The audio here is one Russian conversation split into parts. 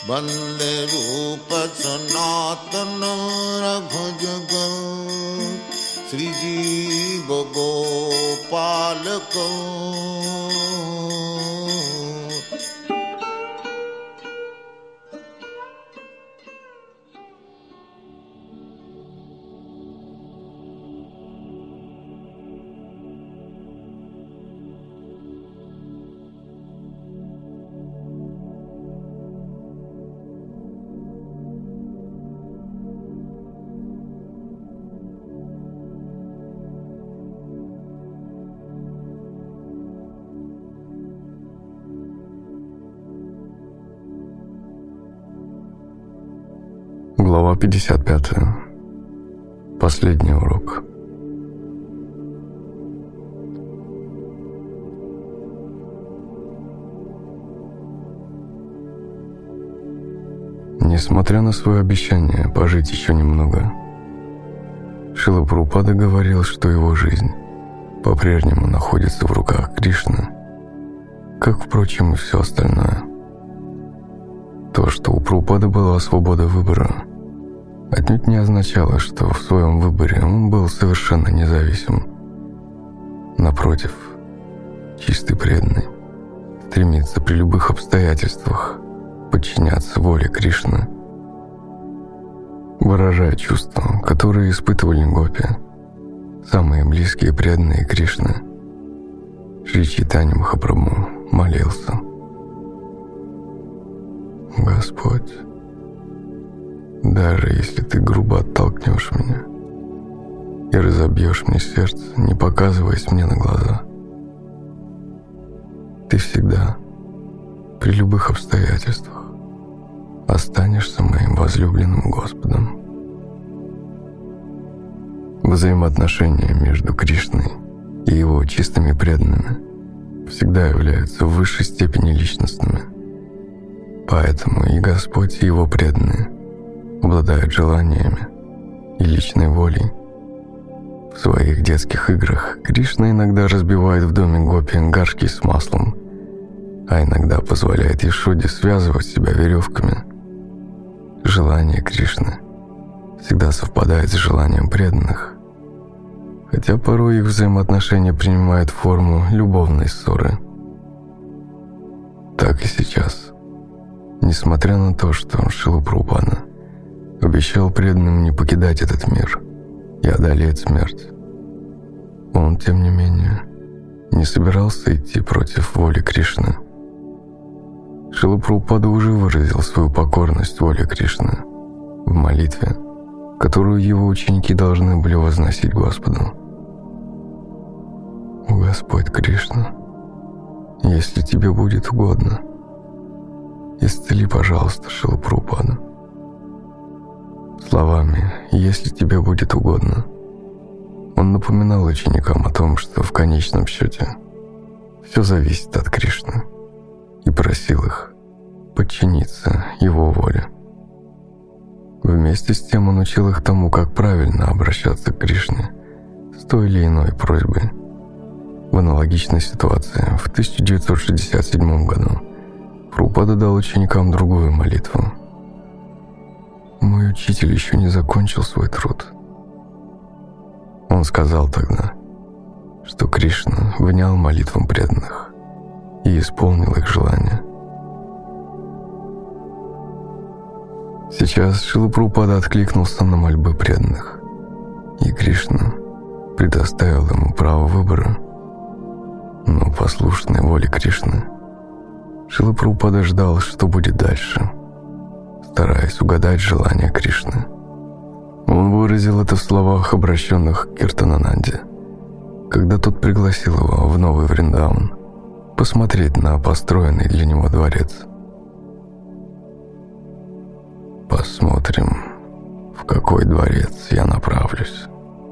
Bande Rupa Sanatana Raghujagam Sri Jiva Gopalakam. Глава 55. Последний урок. Несмотря на свое обещание пожить еще немного, Шрила Прабхупада говорил, что его жизнь по-прежнему находится в руках Кришны, как, впрочем, и все остальное. То, что у Прабхупады была свобода выбора, отнюдь не означало, что в своем выборе он был совершенно независим. Напротив, чистый преданный стремится при любых обстоятельствах подчиняться воле Кришны, выражая чувства, которые испытывали гопи, самые близкие преданные Кришны. Шри Чайтанья Махапрабху молился: «Господь, даже если ты грубо оттолкнешь меня и разобьешь мне сердце, не показываясь мне на глаза, ты всегда, при любых обстоятельствах, останешься моим возлюбленным Господом». Взаимоотношения между Кришной и его чистыми преданными всегда являются в высшей степени личностными. Поэтому и Господь, и его преданные обладают желаниями и личной волей. В своих детских играх Кришна иногда разбивает в доме гопи горшки с маслом, а иногда позволяет Яшоде связывать себя веревками. Желание Кришны всегда совпадает с желанием преданных, хотя порой их взаимоотношения принимают форму любовной ссоры. Так и сейчас. Несмотря на то, что Шрила Прабхупада обещал преданным не покидать этот мир и одолеть смерть, он, тем не менее, не собирался идти против воли Кришны. Шрила Прабхупада уже выразил свою покорность воле Кришны в молитве, которую его ученики должны были возносить Господу. «О Господь Кришна, если тебе будет угодно, исцели, пожалуйста, Шрила Прабхупаду». Словами «если тебе будет угодно» он напоминал ученикам о том, что в конечном счете все зависит от Кришны, и просил их подчиниться его воле. Вместе с тем он учил их тому, как правильно обращаться к Кришне с той или иной просьбой. В аналогичной ситуации в 1967 году Прабхупада дал ученикам другую молитву. «Мой учитель еще не закончил свой труд». Он сказал тогда, что Кришна внял молитвам преданных и исполнил их желания. Сейчас Шрила Прабхупада откликнулся на мольбы преданных, и Кришна предоставил ему право выбора. Но послушной воле Кришны Шрила Прабхупада ждал, что будет дальше, стараясь угадать желание Кришны. Он выразил это в словах, обращенных к Киртанананде, когда тот пригласил его в Новый Вриндаван посмотреть на построенный для него дворец. «Посмотрим, в какой дворец я направлюсь».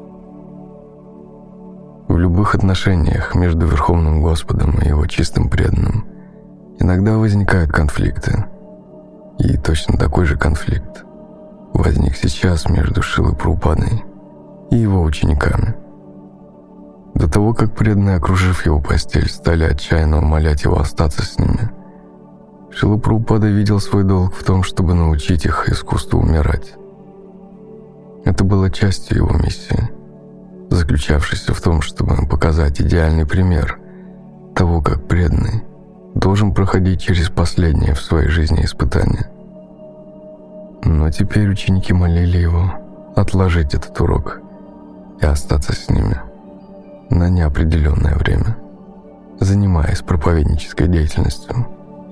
В любых отношениях между Верховным Господом и его чистым преданным иногда возникают конфликты. И точно такой же конфликт возник сейчас между Шрилой Прабхупадой и его учениками. До того, как преданные, окружив его постель, стали отчаянно умолять его остаться с ними, Шрила Прабхупада видел свой долг в том, чтобы научить их искусству умирать. Это было частью его миссии, заключавшейся в том, чтобы показать идеальный пример того, как преданный должен проходить через последнее в своей жизни испытание. Но теперь ученики молили его отложить этот урок и остаться с ними на неопределенное время, занимаясь проповеднической деятельностью.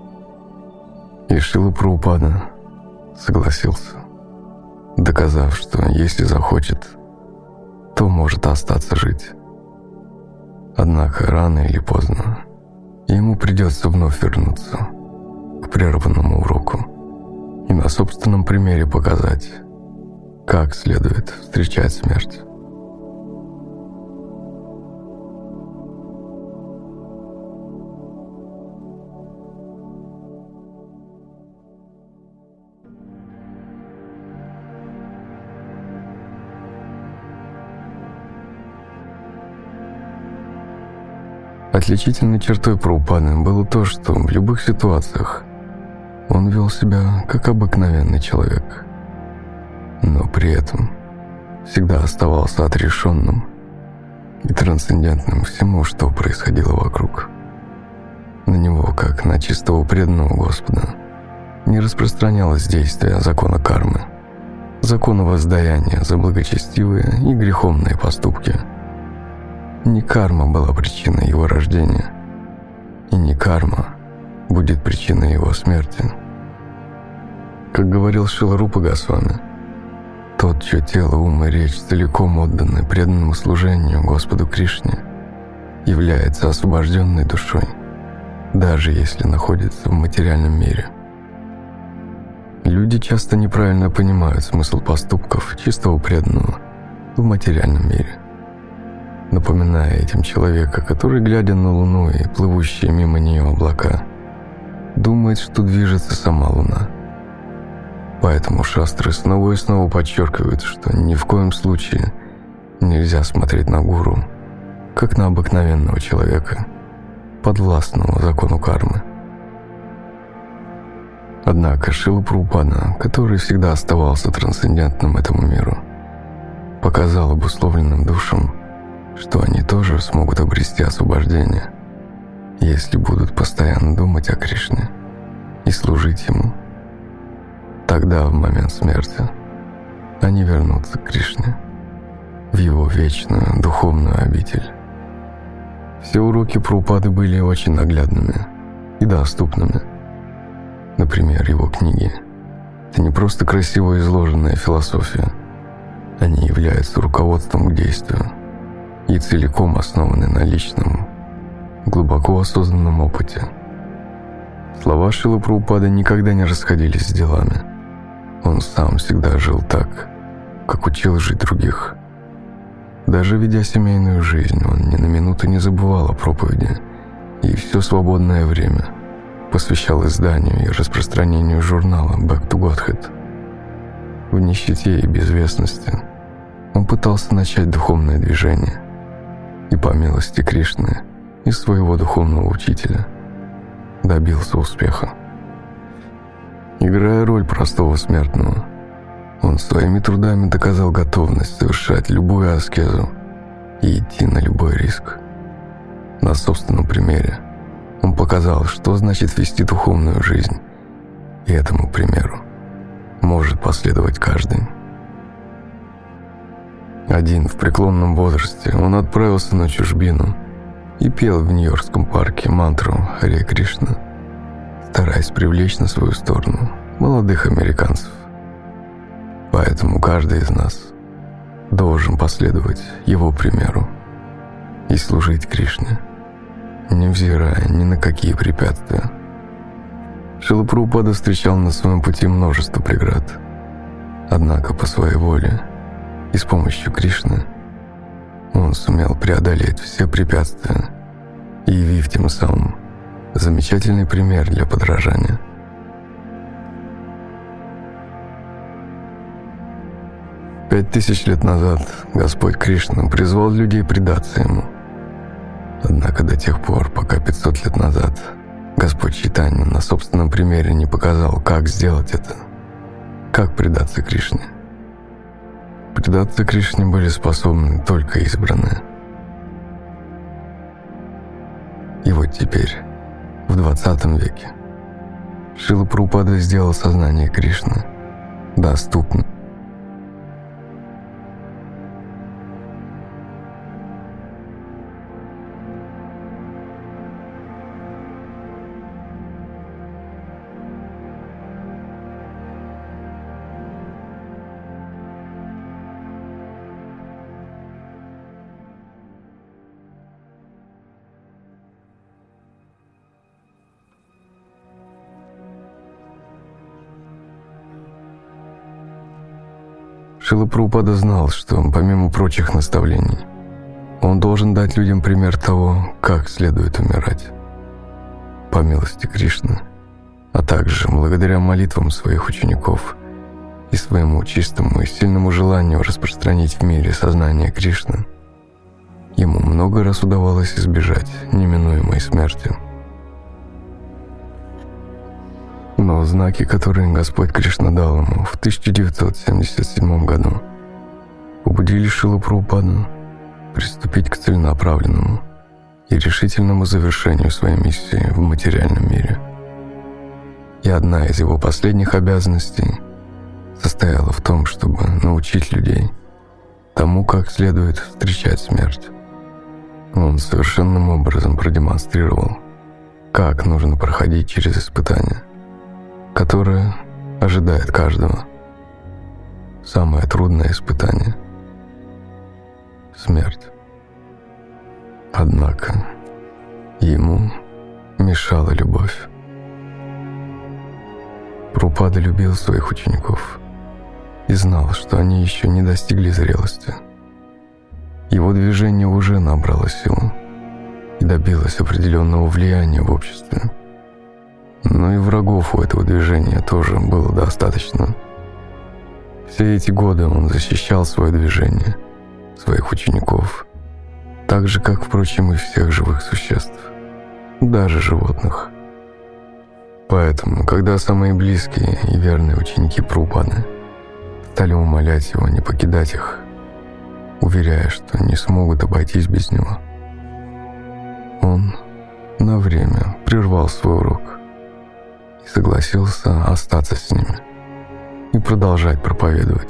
И Шрила Прабхупада согласился, доказав, что если захочет, то может остаться жить. Однако рано или поздно ему придется вновь вернуться к прерванному уроку и на собственном примере показать, как следует встречать смерть. Отличительной чертой Прабхупады было то, что в любых ситуациях он вел себя как обыкновенный человек, но при этом всегда оставался отрешенным и трансцендентным всему, что происходило вокруг. На него, как на чистого преданного Господа, не распространялось действие закона кармы, закона воздаяния за благочестивые и греховные поступки. Не карма была причиной его рождения, и не карма будет причиной его смерти. Как говорил Шрила Рупа Госвами, тот, чье тело, ум и речь целиком отданы преданному служению Господу Кришне, является освобожденной душой, даже если находится в материальном мире. Люди часто неправильно понимают смысл поступков чистого преданного в материальном мире, напоминая этим человека, который, глядя на Луну и плывущие мимо нее облака, думает, что движется сама Луна. Поэтому шастры снова и снова подчеркивают, что ни в коем случае нельзя смотреть на гуру, как на обыкновенного человека, подвластного закону кармы. Однако Шрила Прабхупада, который всегда оставался трансцендентным этому миру, показал обусловленным душам, что они тоже смогут обрести освобождение, если будут постоянно думать о Кришне и служить Ему. Тогда, в момент смерти, они вернутся к Кришне, в Его вечную духовную обитель. Все уроки Прабхупады были очень наглядными и доступными. Например, его книги – это не просто красиво изложенная философия, они являются руководством к действию и целиком основаны на личном, глубоко осознанном опыте. Слова Шрилы Прабхупады никогда не расходились с делами. Он сам всегда жил так, как учил жить других. Даже ведя семейную жизнь, он ни на минуту не забывал о проповеди и все свободное время посвящал изданию и распространению журнала «Back to Godhead». В нищете и безвестности он пытался начать духовное движение и, по милости Кришны и своего духовного учителя, добился успеха. Играя роль простого смертного, он своими трудами доказал готовность совершать любую аскезу и идти на любой риск. На собственном примере он показал, что значит вести духовную жизнь, и этому примеру может последовать каждый. Один в преклонном возрасте он отправился на чужбину и пел в Нью-Йоркском парке мантру «Харе Кришна», стараясь привлечь на свою сторону молодых американцев. Поэтому каждый из нас должен последовать его примеру и служить Кришне, невзирая ни на какие препятствия. Шрила Прабхупада встречал на своем пути множество преград, однако по своей воле и с помощью Кришны он сумел преодолеть все препятствия, явив тем самым замечательный пример для подражания. Пять тысяч лет назад Господь Кришна призвал людей предаться Ему. Однако до тех пор, пока 500 лет назад Господь Чайтанья на собственном примере не показал, как сделать это, как предаться Кришне. Предаться Кришне были способны только избранные. И вот теперь, в 20 веке, Шрила Прабхупада сделал сознание Кришны доступным. Шрила Прабхупада знал, что, помимо прочих наставлений, он должен дать людям пример того, как следует умирать. По милости Кришны, а также благодаря молитвам своих учеников и своему чистому и сильному желанию распространить в мире сознание Кришны, ему много раз удавалось избежать неминуемой смерти. Но знаки, которые Господь Кришна дал ему в 1977 году, побудили Шрилу Прабхупаду приступить к целенаправленному и решительному завершению своей миссии в материальном мире. И одна из его последних обязанностей состояла в том, чтобы научить людей тому, как следует встречать смерть. Он совершенным образом продемонстрировал, как нужно проходить через испытания, которое ожидает каждого. Самое трудное испытание — смерть. Однако ему мешала любовь. Прабхупада любил своих учеников и знал, что они еще не достигли зрелости. Его движение уже набрало силу и добилось определенного влияния в обществе. Но и врагов у этого движения тоже было достаточно. Все эти годы он защищал свое движение, своих учеников, так же, как, впрочем, и всех живых существ, даже животных. Поэтому, когда самые близкие и верные ученики Прабхупады стали умолять его не покидать их, уверяя, что не смогут обойтись без него, он на время прервал свой урок и согласился остаться с ними и продолжать проповедовать.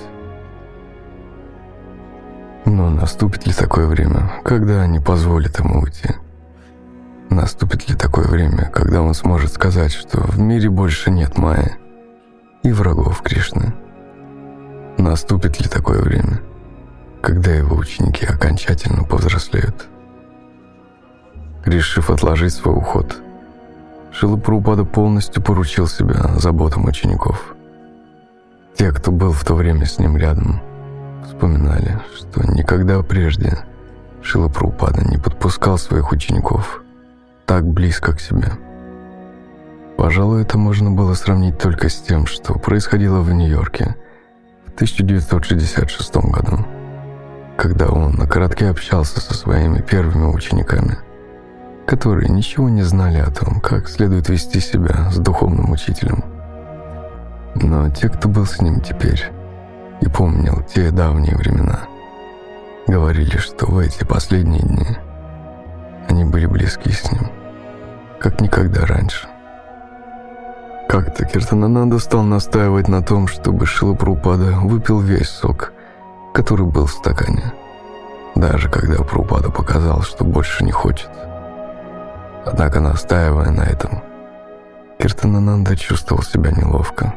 Но наступит ли такое время, когда они позволят ему уйти? Наступит ли такое время, когда он сможет сказать, что в мире больше нет Майи и врагов Кришны? Наступит ли такое время, когда его ученики окончательно повзрослеют? Решив отложить свой уход, Шрила Прабхупада полностью поручил себя заботам учеников. Те, кто был в то время с ним рядом, вспоминали, что никогда прежде Шрила Прабхупада не подпускал своих учеников так близко к себе. Пожалуй, это можно было сравнить только с тем, что происходило в Нью-Йорке в 1966 году, когда он на коротке общался со своими первыми учениками, которые ничего не знали о том, как следует вести себя с духовным учителем. Но те, кто был с ним теперь и помнил те давние времена, говорили, что в эти последние дни они были близки с ним, как никогда раньше. Как-то Киртанананда стал настаивать на том, чтобы Шрила Прабхупада выпил весь сок, который был в стакане, даже когда Прабхупада показал, что больше не хочет. Однако, настаивая на этом, Киртанананда чувствовал себя неловко.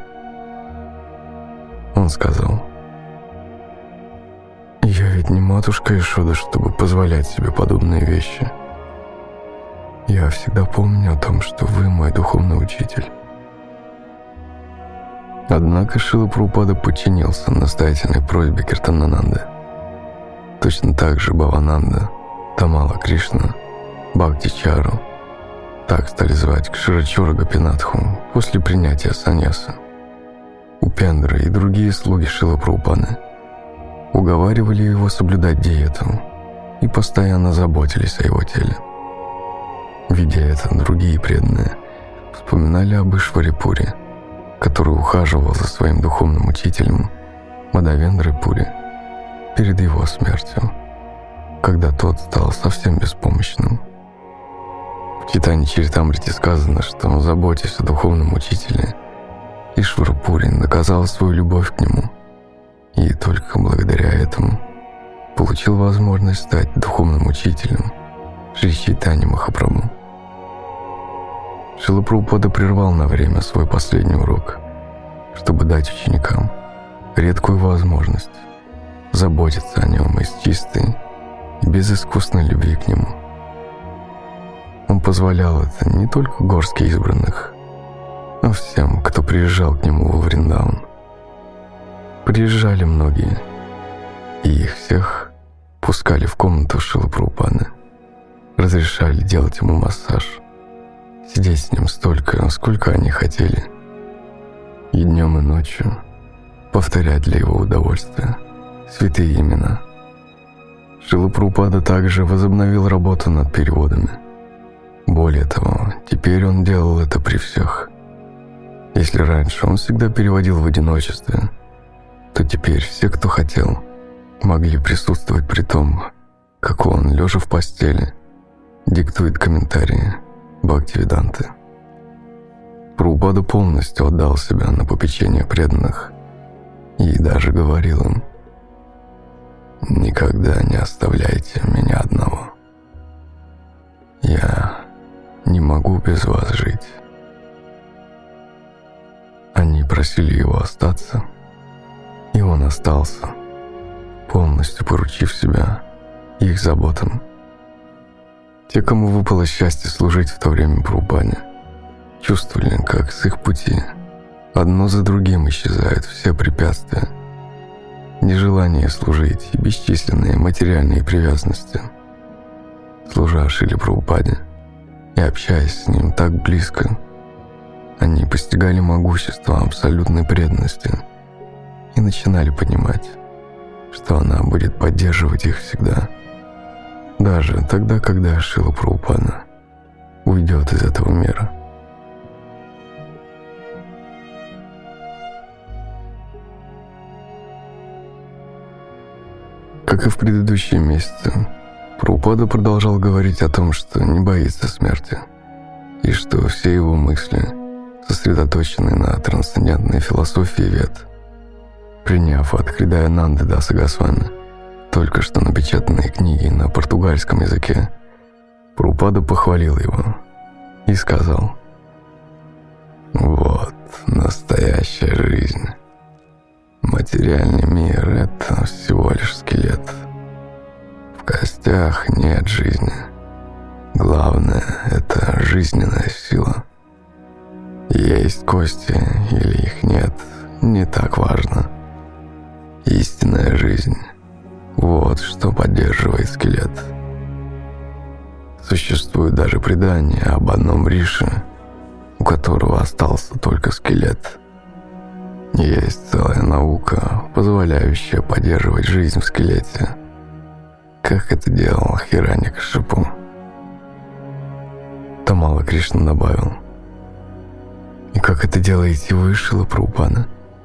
Он сказал: «Я ведь не матушка Ешода, чтобы позволять себе подобные вещи. Я всегда помню о том, что вы мой духовный учитель». Однако Шрила Прабхупада подчинился настоятельной просьбе Киртанананды. Точно так же Бхавананда, Тамала Кришна, Бхактичару, так стали звать Кширачура Гопинатху после принятия саньяса, Упендра и другие слуги Шрилы Прабхупады уговаривали его соблюдать диету и постоянно заботились о его теле. Видя это, другие преданные вспоминали об Ишваре Пури, который ухаживал за своим духовным учителем Мадхавендрой Пури перед его смертью, когда тот стал совсем беспомощным. В Чайтанья-чаритамрите сказано, что, заботясь о духовном учителе, Ишвара Пури доказал свою любовь к нему и только благодаря этому получил возможность стать духовным учителем Шри Чайтаньи Махапрабху. Шрила Прабхупада прервал на время свой последний урок, чтобы дать ученикам редкую возможность заботиться о нем из чистой и безыскусной любви к нему. Он позволял это не только горстке избранных, но всем, кто приезжал к нему во Вриндаун. Приезжали многие, и их всех пускали в комнату Шрилы Прабхупады, разрешали делать ему массаж, сидеть с ним столько, сколько они хотели, и днем и ночью повторять для его удовольствия святые имена. Шрила Прабхупада также возобновил работу над переводами. Более того, теперь он делал это при всех. Если раньше он всегда переводил в одиночестве, то теперь все, кто хотел, могли присутствовать при том, как он, лежа в постели, диктует комментарии Бхактивиданты. Прабхупада полностью отдал себя на попечение преданных и даже говорил им: «Никогда не оставляйте меня одного. Я не могу без вас жить». Они просили его остаться, и он остался, полностью поручив себя их заботам. Те, кому выпало счастье служить в то время Прабхупаде, чувствовали, как с их пути одно за другим исчезают все препятствия, нежелание служить и бесчисленные материальные привязанности. Служа Шриле Прабхупаде и общаясь с ним так близко, они постигали могущество абсолютной преданности и начинали понимать, что она будет поддерживать их всегда, даже тогда, когда Шрила Прабхупада уйдет из этого мира. Как и в предыдущие месяцы, Прабхупада продолжал говорить о том, что не боится смерти, и что все его мысли сосредоточены на трансцендентной философии Вед. Приняв от Хридаянанды Даса Госвами только что напечатанные книги на португальском языке, Прабхупада похвалил его и сказал: «Вот настоящая жизнь. Материальный мир — это всего лишь скелет. В костях нет жизни. Главное — это жизненная сила. Есть кости или их нет, не так важно. Истинная жизнь — вот что поддерживает скелет. Существует даже предание об одном рише, у которого остался только скелет. Есть целая наука, позволяющая поддерживать жизнь в скелете, как это делал Хираньякашипу». Тамала Кришна добавил: «И как это делаете вы, Шрила Прабхупада?»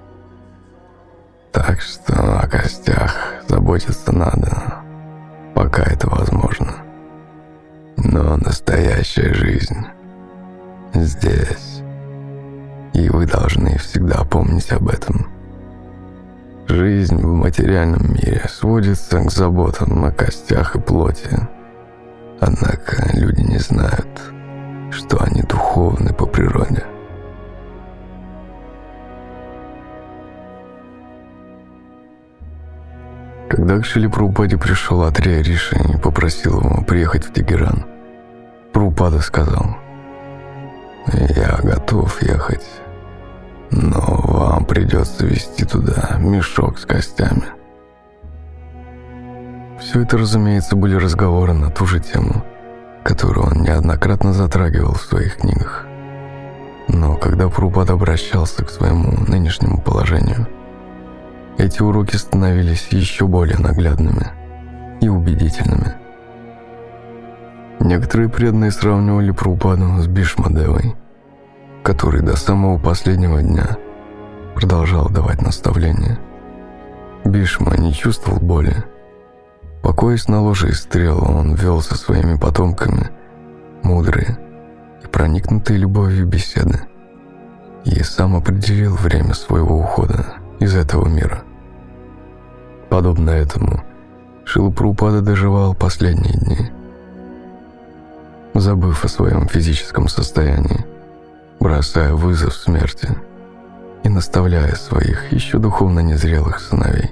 Так что о костях заботиться надо, пока это возможно. Но настоящая жизнь здесь, и вы должны всегда помнить об этом. Жизнь в материальном мире сводится к заботам о костях и плоти. Однако люди не знают, что они духовны по природе». Когда к Шриле Прабхупаде пришел Атрея Риши и попросил его приехать в Тегеран, Прабхупада сказал: «Я готов ехать, но вам придется везти туда мешок с костями». Все это, разумеется, были разговоры на ту же тему, которую он неоднократно затрагивал в своих книгах. Но когда Прабхупада обращался к своему нынешнему положению, эти уроки становились еще более наглядными и убедительными. Некоторые преданные сравнивали Прабхупаду с Бхишмадевой, который до самого последнего дня продолжал давать наставления. Бишма не чувствовал боли. Покоясь на ложе из стрел, он вел со своими потомками мудрые и проникнутые любовью беседы и сам определил время своего ухода из этого мира. Подобно этому, Шрила Прабхупада доживал последние дни, забыв о своем физическом состоянии, бросая вызов смерти и наставляя своих еще духовно незрелых сыновей.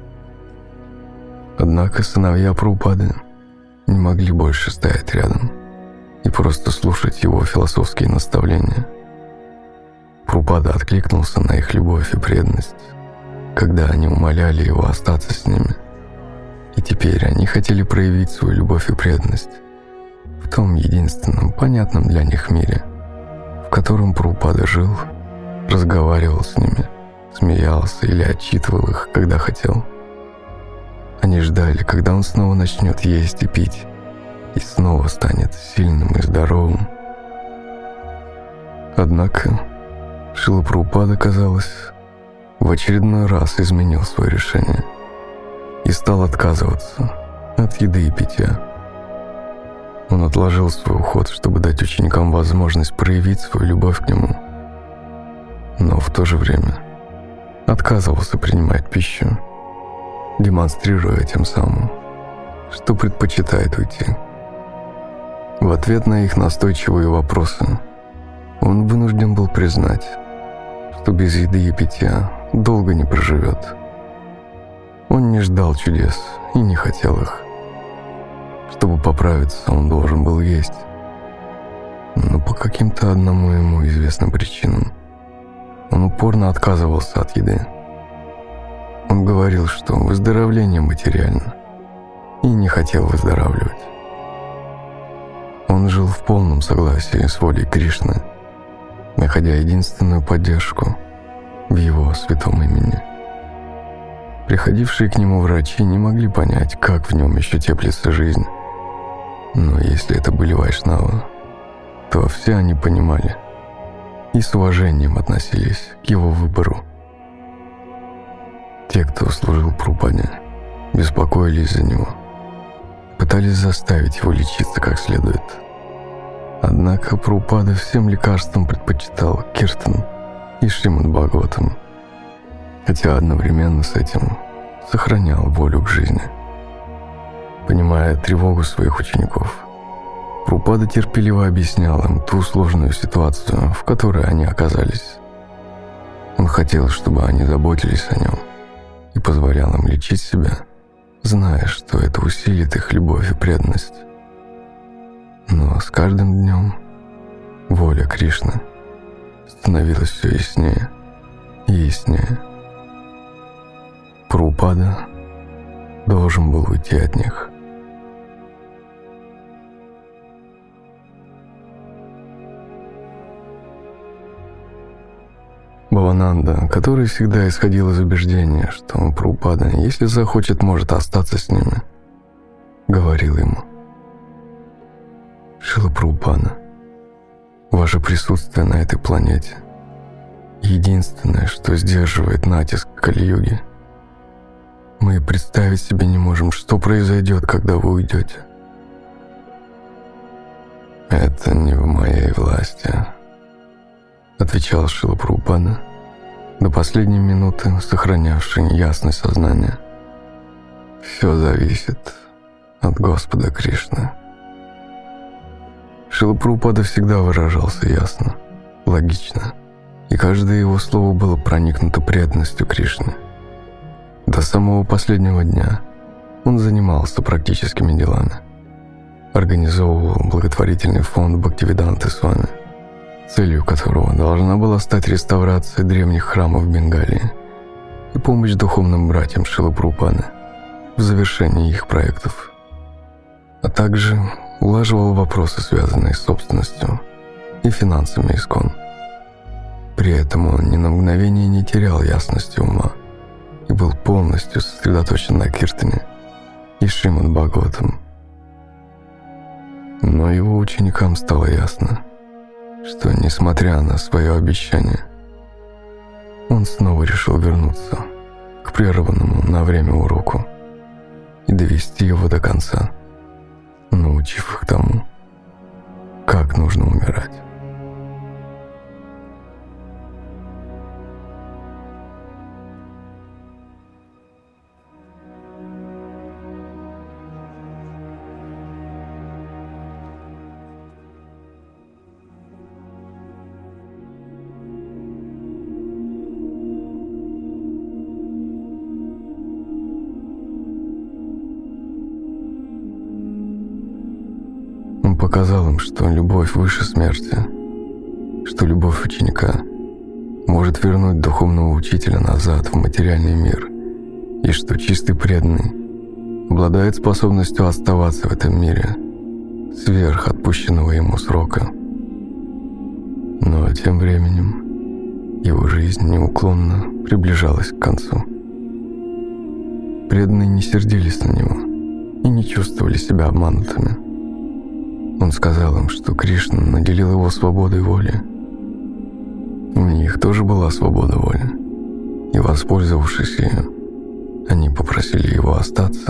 Однако сыновья Прабхупады не могли больше стоять рядом и просто слушать его философские наставления. Прабхупада откликнулся на их любовь и преданность, когда они умоляли его остаться с ними. И теперь они хотели проявить свою любовь и преданность в том единственном, понятном для них мире, в котором Прабхупада жил, разговаривал с ними, смеялся или отчитывал их, когда хотел. Они ждали, когда он снова начнет есть и пить, и снова станет сильным и здоровым. Однако Шрила Прабхупада, казалось, в очередной раз изменил свое решение и стал отказываться от еды и питья. Он отложил свой уход, чтобы дать ученикам возможность проявить свою любовь к нему, но в то же время отказывался принимать пищу, демонстрируя тем самым, что предпочитает уйти. В ответ на их настойчивые вопросы он вынужден был признать, что без еды и питья долго не проживет. Он не ждал чудес и не хотел их. Чтобы поправиться, он должен был есть. Но по каким-то одному ему известным причинам он упорно отказывался от еды. Он говорил, что выздоровление материально, и не хотел выздоравливать. Он жил в полном согласии с волей Кришны, находя единственную поддержку в его святом имени. Приходившие к нему врачи не могли понять, как в нем еще теплится жизнь. Но если это были вайшнавы, то все они понимали и с уважением относились к его выбору. Те, кто служил Прабхупаде, беспокоились за него, пытались заставить его лечиться как следует. Однако Прабхупада всем лекарствам предпочитал Киртан и Шримад Бхагаватам, хотя одновременно с этим сохранял волю к жизни. Понимая тревогу своих учеников, Прабхупада терпеливо объяснял им ту сложную ситуацию, в которой они оказались. Он хотел, чтобы они заботились о нем и позволял им лечить себя, зная, что это усилит их любовь и преданность. Но с каждым днем воля Кришны становилась все яснее и яснее. Прабхупада должен был уйти от них. Бхавананда, который всегда исходил из убеждения, что Прабхупада, если захочет, может остаться с ними, говорил ему: «Шрила Прабхупада, ваше присутствие на этой планете — единственное, что сдерживает натиск Кали-юги. Мы представить себе не можем, что произойдет, когда вы уйдете». «Это не в моей власти», — отвечал Шрила Прабхупада, до последней минуты сохранявший ясность сознания. «Все зависит от Господа Кришны». Шрила Прабхупада всегда выражался ясно, логично, и каждое его слово было проникнуто преданностью Кришне. До самого последнего дня он занимался практическими делами, организовывал благотворительный фонд Бхактивиданты Свами, целью которого должна была стать реставрация древних храмов Бенгалии и помощь духовным братьям Шрилы Прабхупады в завершении их проектов, а также улаживал вопросы, связанные с собственностью и финансами ИСККОН. При этом он ни на мгновение не терял ясности ума и был полностью сосредоточен на Киртане и Шримад Бхагаватам. Но его ученикам стало ясно, что, несмотря на свое обещание, он снова решил вернуться к прерванному на время уроку и довести его до конца, научив их тому, как нужно умирать. Он показал им, что любовь выше смерти, что любовь ученика может вернуть духовного учителя назад в материальный мир, и что чистый преданный обладает способностью оставаться в этом мире сверх отпущенного ему срока. Но тем временем его жизнь неуклонно приближалась к концу. Преданные не сердились на него и не чувствовали себя обманутыми. Он сказал им, что Кришна наделил его свободой воли. У них тоже была свобода воли, и, воспользовавшись ею, они попросили его остаться.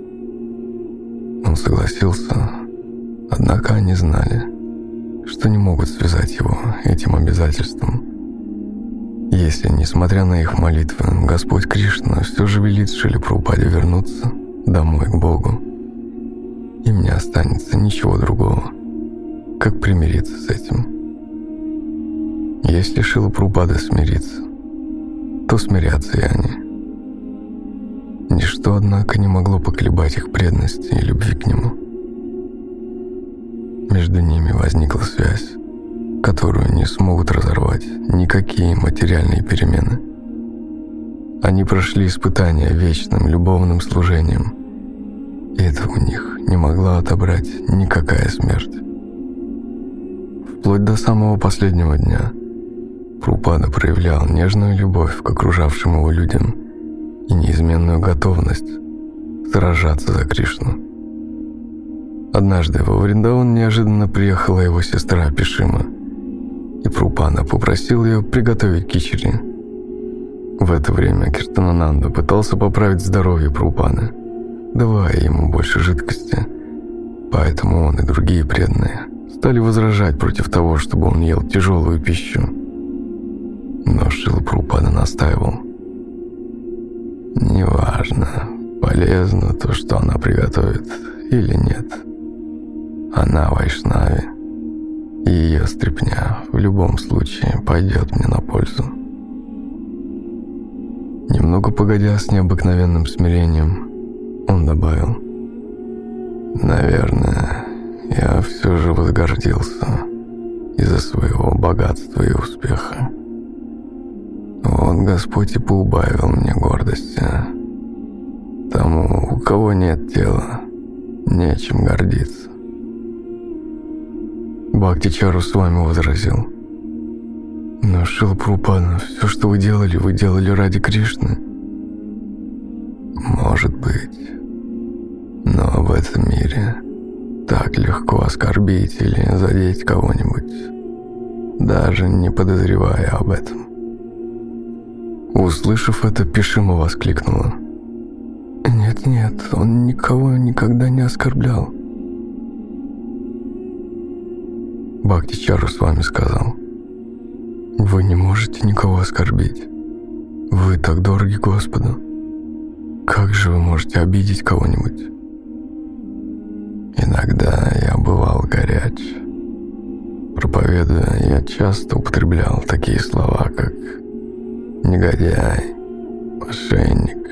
Он согласился, однако они знали, что не могут связать его этим обязательством. Если, несмотря на их молитвы, Господь Кришна все же велит Шриле Прабхупаде вернуться домой к Богу, им не останется ничего другого, как примириться с этим. Если Шрила Прабхупада смирится, то смирятся и они. Ничто, однако, не могло поколебать их преданности и любви к нему. Между ними возникла связь, которую не смогут разорвать никакие материальные перемены. Они прошли испытания вечным любовным служением, и это у них не могла отобрать никакая смерть. Вплоть до самого последнего дня Прабхупада проявлял нежную любовь к окружавшим его людям и неизменную готовность сражаться за Кришну. Однажды во Вриндаван неожиданно приехала его сестра Пишима, и Прабхупада попросил ее приготовить кичери. В это время Киртанананда пытался поправить здоровье Прабхупады, давая ему больше жидкости, поэтому он и другие преданные стали возражать против того, чтобы он ел тяжелую пищу. Но Шрила Прабхупада настаивал. Неважно, полезно то, что она приготовит, или нет. Она вайшнави, и ее стряпня в любом случае пойдет мне на пользу. Немного погодя, с необыкновенным смирением, он добавил: «Наверное, я все же возгордился из-за своего богатства и успеха. Вот Господь и поубавил мне гордости. Тому, у кого нет тела, нечем гордиться». Бхактичару с вами возразил: «Но, Шрила Прабхупада, все, что вы делали ради Кришны». «Может быть, но в этом мире так легко оскорбить или задеть кого-нибудь, даже не подозревая об этом». Услышав это, Пишима воскликнула: «Нет, он никого никогда не оскорблял». Бхактичару с вами сказал: «Вы не можете никого оскорбить. Вы так дороги Господу. Как же вы можете обидеть кого-нибудь?» «Иногда я бывал горяч. Проповедуя, я часто употреблял такие слова, как негодяй, мошенник.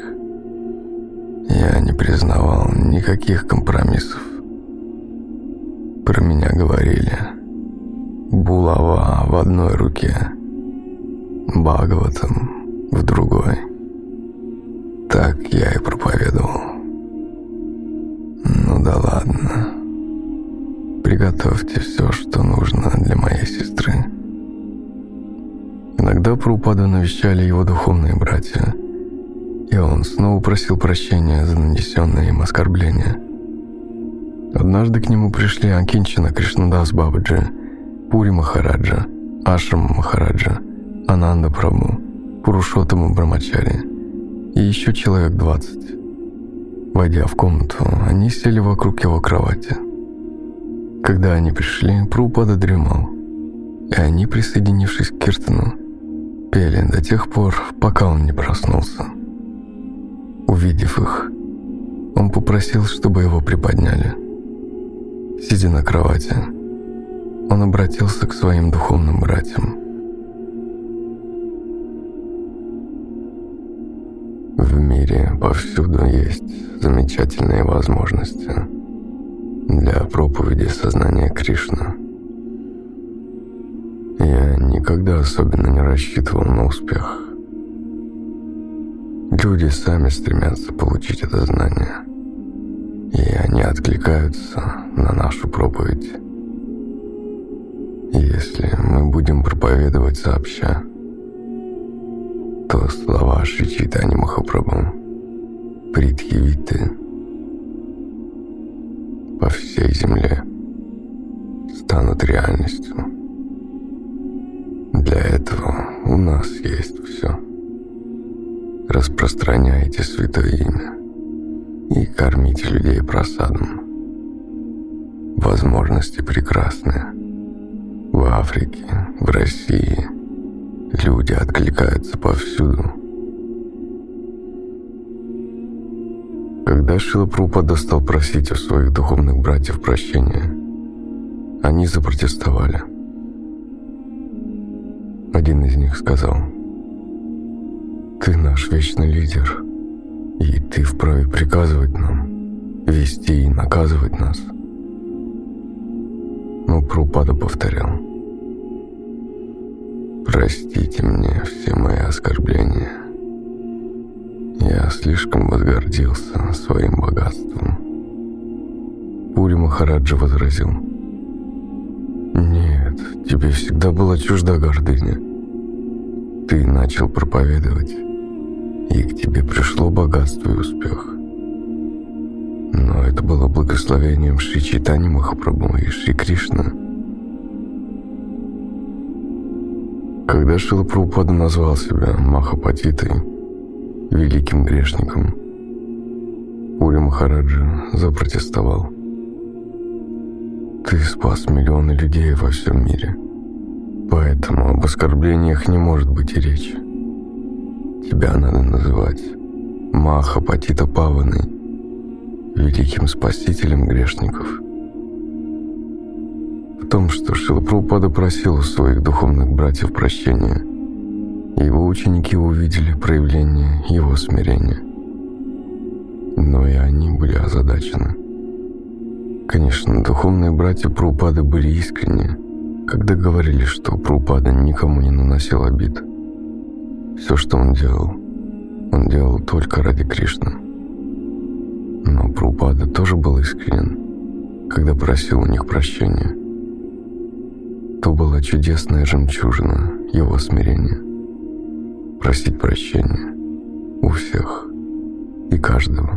Я не признавал никаких компромиссов. Про меня говорили: булава в одной руке, Бхагаватам в другой. Так я и проповедовал. Ну да ладно. Приготовьте все, что нужно для моей сестры». Иногда Прабхупаду навещали его духовные братья, и он снова просил прощения за нанесенные им оскорбления. Однажды к нему пришли Акинчана Кришнадас Бабаджи Пури Махараджа, Ашрама Махараджа, Ананда Прабху, Пурушоттама Брамачари и еще человек 20. Войдя в комнату, они сели вокруг его кровати. Когда они пришли, Прабхупада дремал, и они, присоединившись к Киртану, пели до тех пор, пока он не проснулся. Увидев их, он попросил, чтобы его приподняли. Сидя на кровати, он обратился к своим духовным братьям. В мире повсюду есть замечательные возможности для проповеди сознания Кришны. Я никогда особенно не рассчитывал на успех. Люди сами стремятся получить это знание, и они откликаются на нашу проповедь. Если мы будем проповедовать сообща, то слова Шри Чайтаньи Махапрабху, Притхивиты, по всей земле станут реальностью. Для этого у нас есть все. Распространяйте святое имя и кормите людей просадом. Возможности прекрасные. В Африке, в России люди откликаются повсюду. Когда Шрила Прабхупада стал просить у своих духовных братьев прощения, они запротестовали. Один из них сказал: «Ты наш вечный лидер, и ты вправе приказывать нам, вести и наказывать нас». Но Прабхупада повторял: «Простите мне все мои оскорбления. Я слишком возгордился своим богатством». Пури Махараджа возразил: «Нет, тебе всегда была чужда гордыня. Ты начал проповедовать, и к тебе пришло богатство и успех. Но это было благословением Шри Чайтаньи Махапрабху и Шри Кришны». Когда Шрила Прабхупада назвал себя Махапатитой, великим грешником, Пури Махараджа запротестовал: «Ты спас миллионы людей во всем мире, поэтому об оскорблениях не может быть и речи. Тебя надо называть Махапатита Паваной, великим спасителем грешников». В том, что Шрила Прабхупада просил у своих духовных братьев прощения, его ученики увидели проявление его смирения. Но и они были озадачены. Конечно, духовные братья Прабхупады были искренни, когда говорили, что Прабхупада никому не наносил обид. Все, что он делал только ради Кришны. Но Прабхупада тоже был искренен, когда просил у них прощения. То была чудесная жемчужина его смирения. Просить прощения у всех и каждого.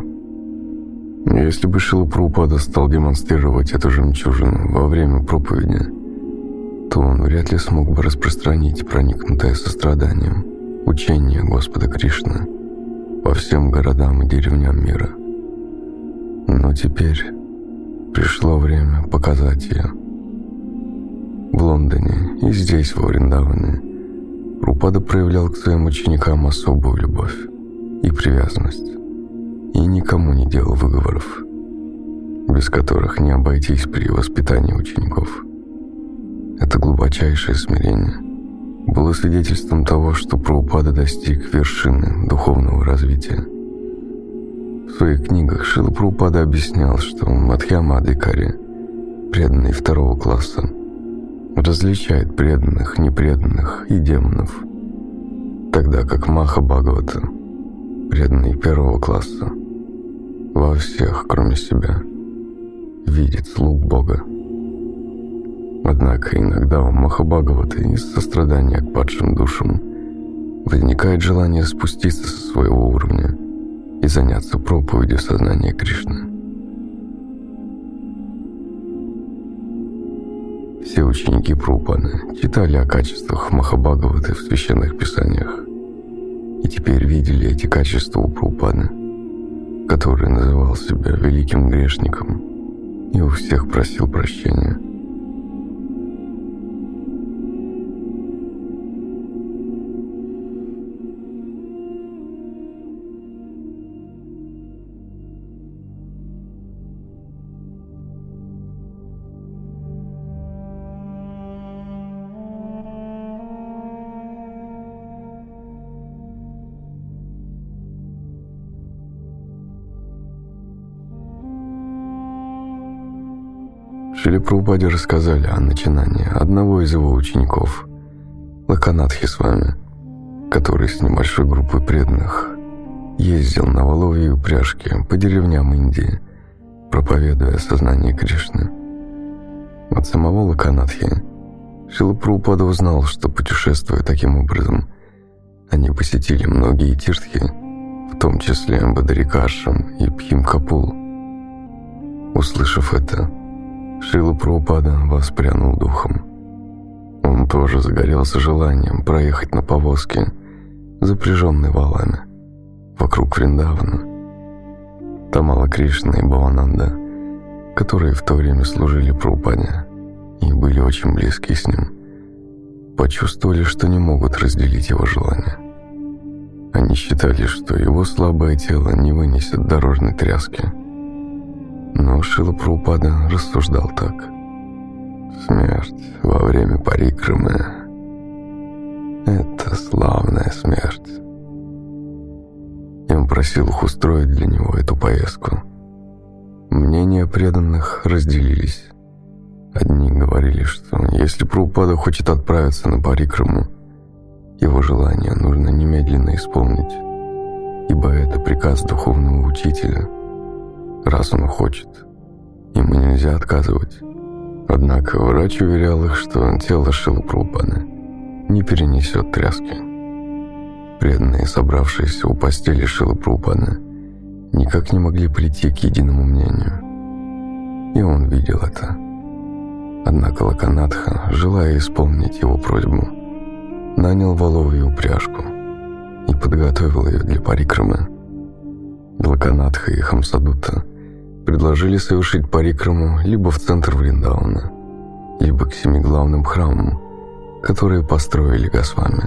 Если бы Шрила Прабхупада стал демонстрировать эту жемчужину во время проповеди, то он вряд ли смог бы распространить проникнутое состраданием учение Господа Кришны по всем городам и деревням мира. Но теперь пришло время показать ее. В Лондоне и здесь, во Вриндаване, Прабхупада проявлял к своим ученикам особую любовь и привязанность, и никому не делал выговоров, без которых не обойтись при воспитании учеников. Это глубочайшее смирение было свидетельством того, что Прабхупада достиг вершины духовного развития. В своих книгах Шрила Прабхупада объяснял, что Мадхьяма Адхикари, преданный второго класса, различает преданных, непреданных и демонов, тогда как Маха Бхагавата, преданный первого класса, во всех, кроме себя, видит слуг Бога. Однако иногда у Маха Бхагаваты из сострадания к падшим душам возникает желание спуститься со своего уровня и заняться проповедью сознания Кришны. Все ученики Прабхупады читали о качествах Махабхагаваты в священных писаниях и теперь видели эти качества у Прабхупады, который называл себя великим грешником и у всех просил прощения. Шриле Прабхупаде рассказали о начинании одного из его учеников, Локанатхи Свами, который с небольшой группой преданных ездил на воловьей упряжке по деревням Индии, проповедуя сознание Кришны. От самого Локанатхи Шрила Прабхупада узнал, что, путешествуя таким образом, они посетили многие тиртхи, в том числе Бадарикашрам и Пхимкапул. Услышав это, Шрила Прабхупада воспрянул духом. Он тоже загорелся желанием проехать на повозке, запряженной валами, вокруг Вриндавана. Тамала Кришна и Бхавананда, которые в то время служили Прабхупаде и были очень близки с ним, почувствовали, что не могут разделить его желание. Они считали, что его слабое тело не вынесет дорожной тряски. Но Шрила Прабхупада рассуждал так: смерть во время парикрамы — это славная смерть. И он просил их устроить для него эту поездку. Мнения преданных разделились. Одни говорили, что если Прабхупада хочет отправиться на парикраму, его желание нужно немедленно исполнить, ибо это приказ духовного учителя. Раз он хочет, ему нельзя отказывать. Однако врач уверял их, что тело Шрилы Прабхупады не перенесет тряски. Преданные, собравшиеся у постели Шрилы Прабхупады, никак не могли прийти к единому мнению. И он видел это. Однако Локанатха, желая исполнить его просьбу, нанял воловью упряжку и подготовил ее для парикрамы. Локанатха и Хамсадута предложили совершить парикраму либо в центр Вриндавана, либо к 7 главным храмам, которые построили Госвами.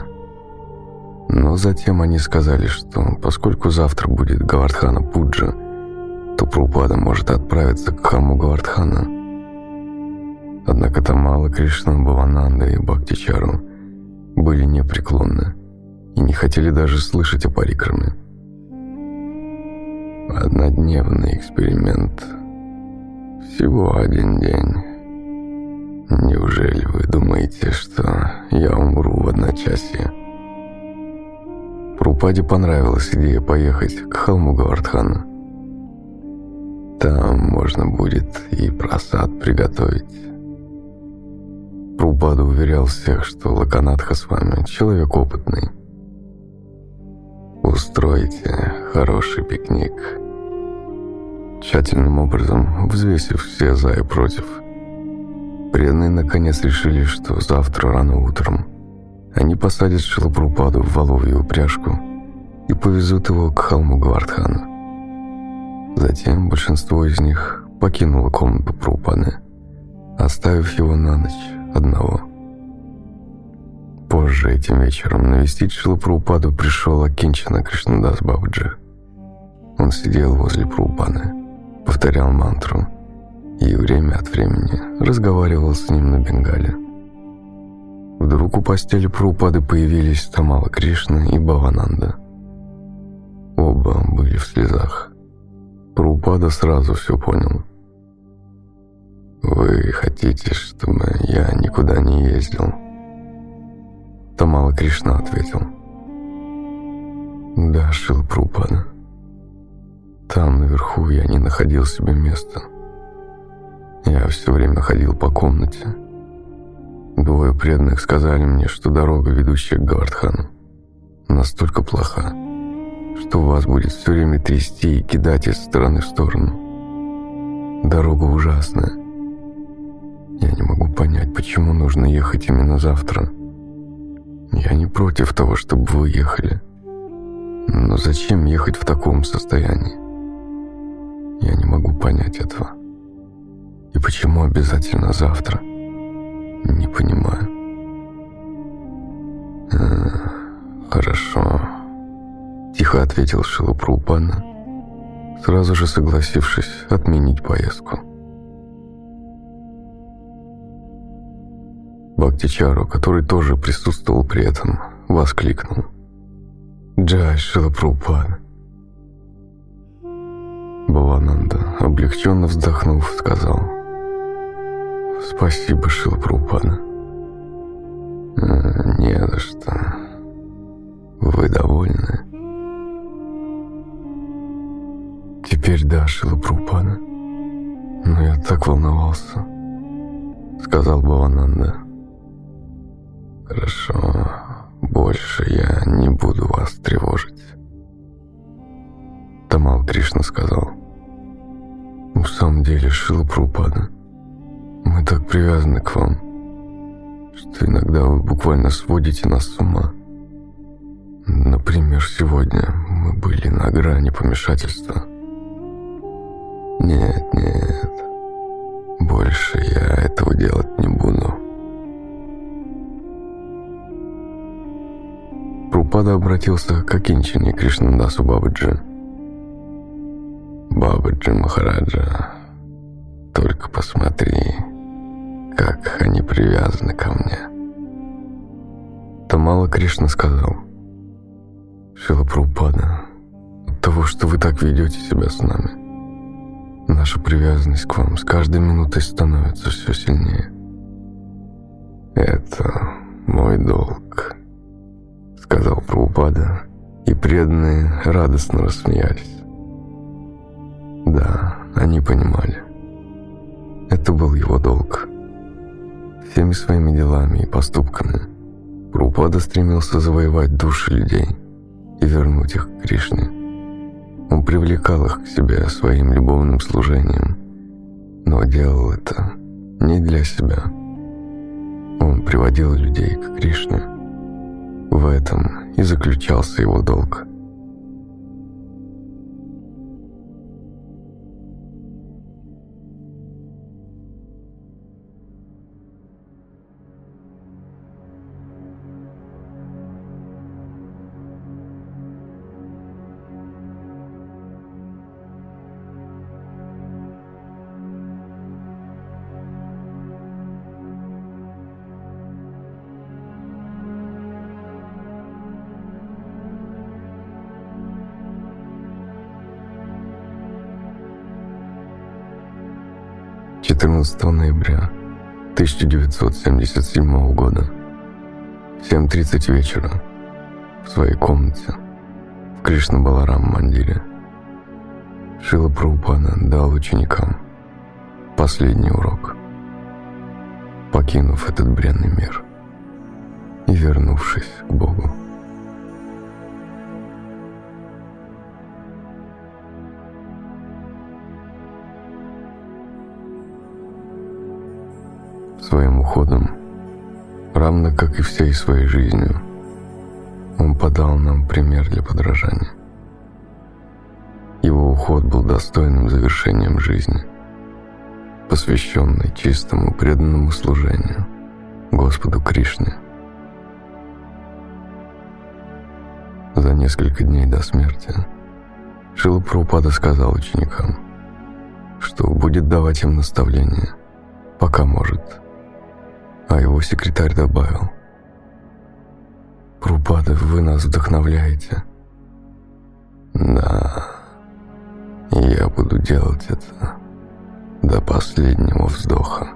Но затем они сказали, что поскольку завтра будет Говардхана Пуджа, то Прабхупада может отправиться к храму Говардхана. Однако Тамала Кришна, Бхавананда и Бхактичару были непреклонны и не хотели даже слышать о парикраме. Однодневный эксперимент. Всего один день. Неужели вы думаете, что я умру в одночасье? Прабхупаде понравилась идея поехать к холму Говардхана. Там можно будет и прасад приготовить. Прабхупада уверял всех, что Локанатха с вами человек опытный. Устройте хороший пикник. Тщательным образом взвесив все за и против, преданные наконец решили, что завтра рано утром они посадят Шрилу Прабхупаду в воловью упряжку и повезут его к холму Говардхана. Затем большинство из них покинуло комнату Прабхупады, оставив его на ночь одного. Позже этим вечером навестить Шрилу Прабхупаду пришел Акинчана Кришнадас Бабаджи. Он сидел возле Прабхупады, повторял мантру и время от времени разговаривал с ним на бенгале. Вдруг у постели Прабхупады появились Тамала Кришна и Бхавананда. Оба были в слезах. Прабхупада сразу все понял. «Вы хотите, чтобы я никуда не ездил?» Тамала Кришна ответил: «Да, Шрила Прабхупада. Там, наверху, я не находил себе места. Я все время ходил по комнате. Двое преданных сказали мне, что дорога, ведущая к Говардхану, настолько плоха, что вас будет все время трясти и кидать из стороны в сторону. Дорога ужасная. Я не могу понять, почему нужно ехать именно завтра. Я не против того, чтобы вы ехали. Но зачем ехать в таком состоянии? Я не могу понять этого. И почему обязательно завтра? Не понимаю. Хорошо. Тихо ответил Шрила Прабхупада, сразу же согласившись отменить поездку. Бхактичару, который тоже присутствовал при этом, воскликнул: «Джай, Шрила Прабхупада!» Бхавананда, облегченно вздохнув, сказал: «Спасибо, Шрила Прабхупада». «Не за что. Вы довольны?» «Теперь да, Шрила Прабхупада. Но я так волновался», — сказал Бхавананда. «Хорошо, больше я не буду вас тревожить». Тамал Кришна сказал: «В самом деле, Шрила Прабхупада, мы так привязаны к вам, что иногда вы буквально сводите нас с ума. Например, сегодня мы были на грани помешательства». «Нет, больше я этого делать не буду». Прабхупада обратился к Акинчане Кришнадасу Бабаджи. «Бабаджи Махараджа, только посмотри, как они привязаны ко мне». Тамала Кришна сказал: «Шрила Прабхупада, от того, что вы так ведете себя с нами, наша привязанность к вам с каждой минутой становится все сильнее». «Это мой долг», — сказал Прабхупада, и преданные радостно рассмеялись. Да, они понимали. Это был его долг. Всеми своими делами и поступками Прабхупада стремился завоевать души людей и вернуть их к Кришне. Он привлекал их к себе своим любовным служением, но делал это не для себя. Он приводил людей к Кришне. В этом и заключался его долг. Ноября 1977 года, в 7:30 вечера, в своей комнате в Кришна-Баларам-мандире, Шрила Прабхупада дал ученикам последний урок, покинув этот бренный мир и вернувшись к Богу. Своим уходом, равно как и всей своей жизнью, он подал нам пример для подражания. Его уход был достойным завершением жизни, посвященной чистому преданному служению Господу Кришне. За несколько дней до смерти Шрила Прабхупада сказал ученикам, что будет давать им наставления, пока может. А его секретарь добавил: «Прабхупада, вы нас вдохновляете». «Да, и я буду делать это до последнего вздоха».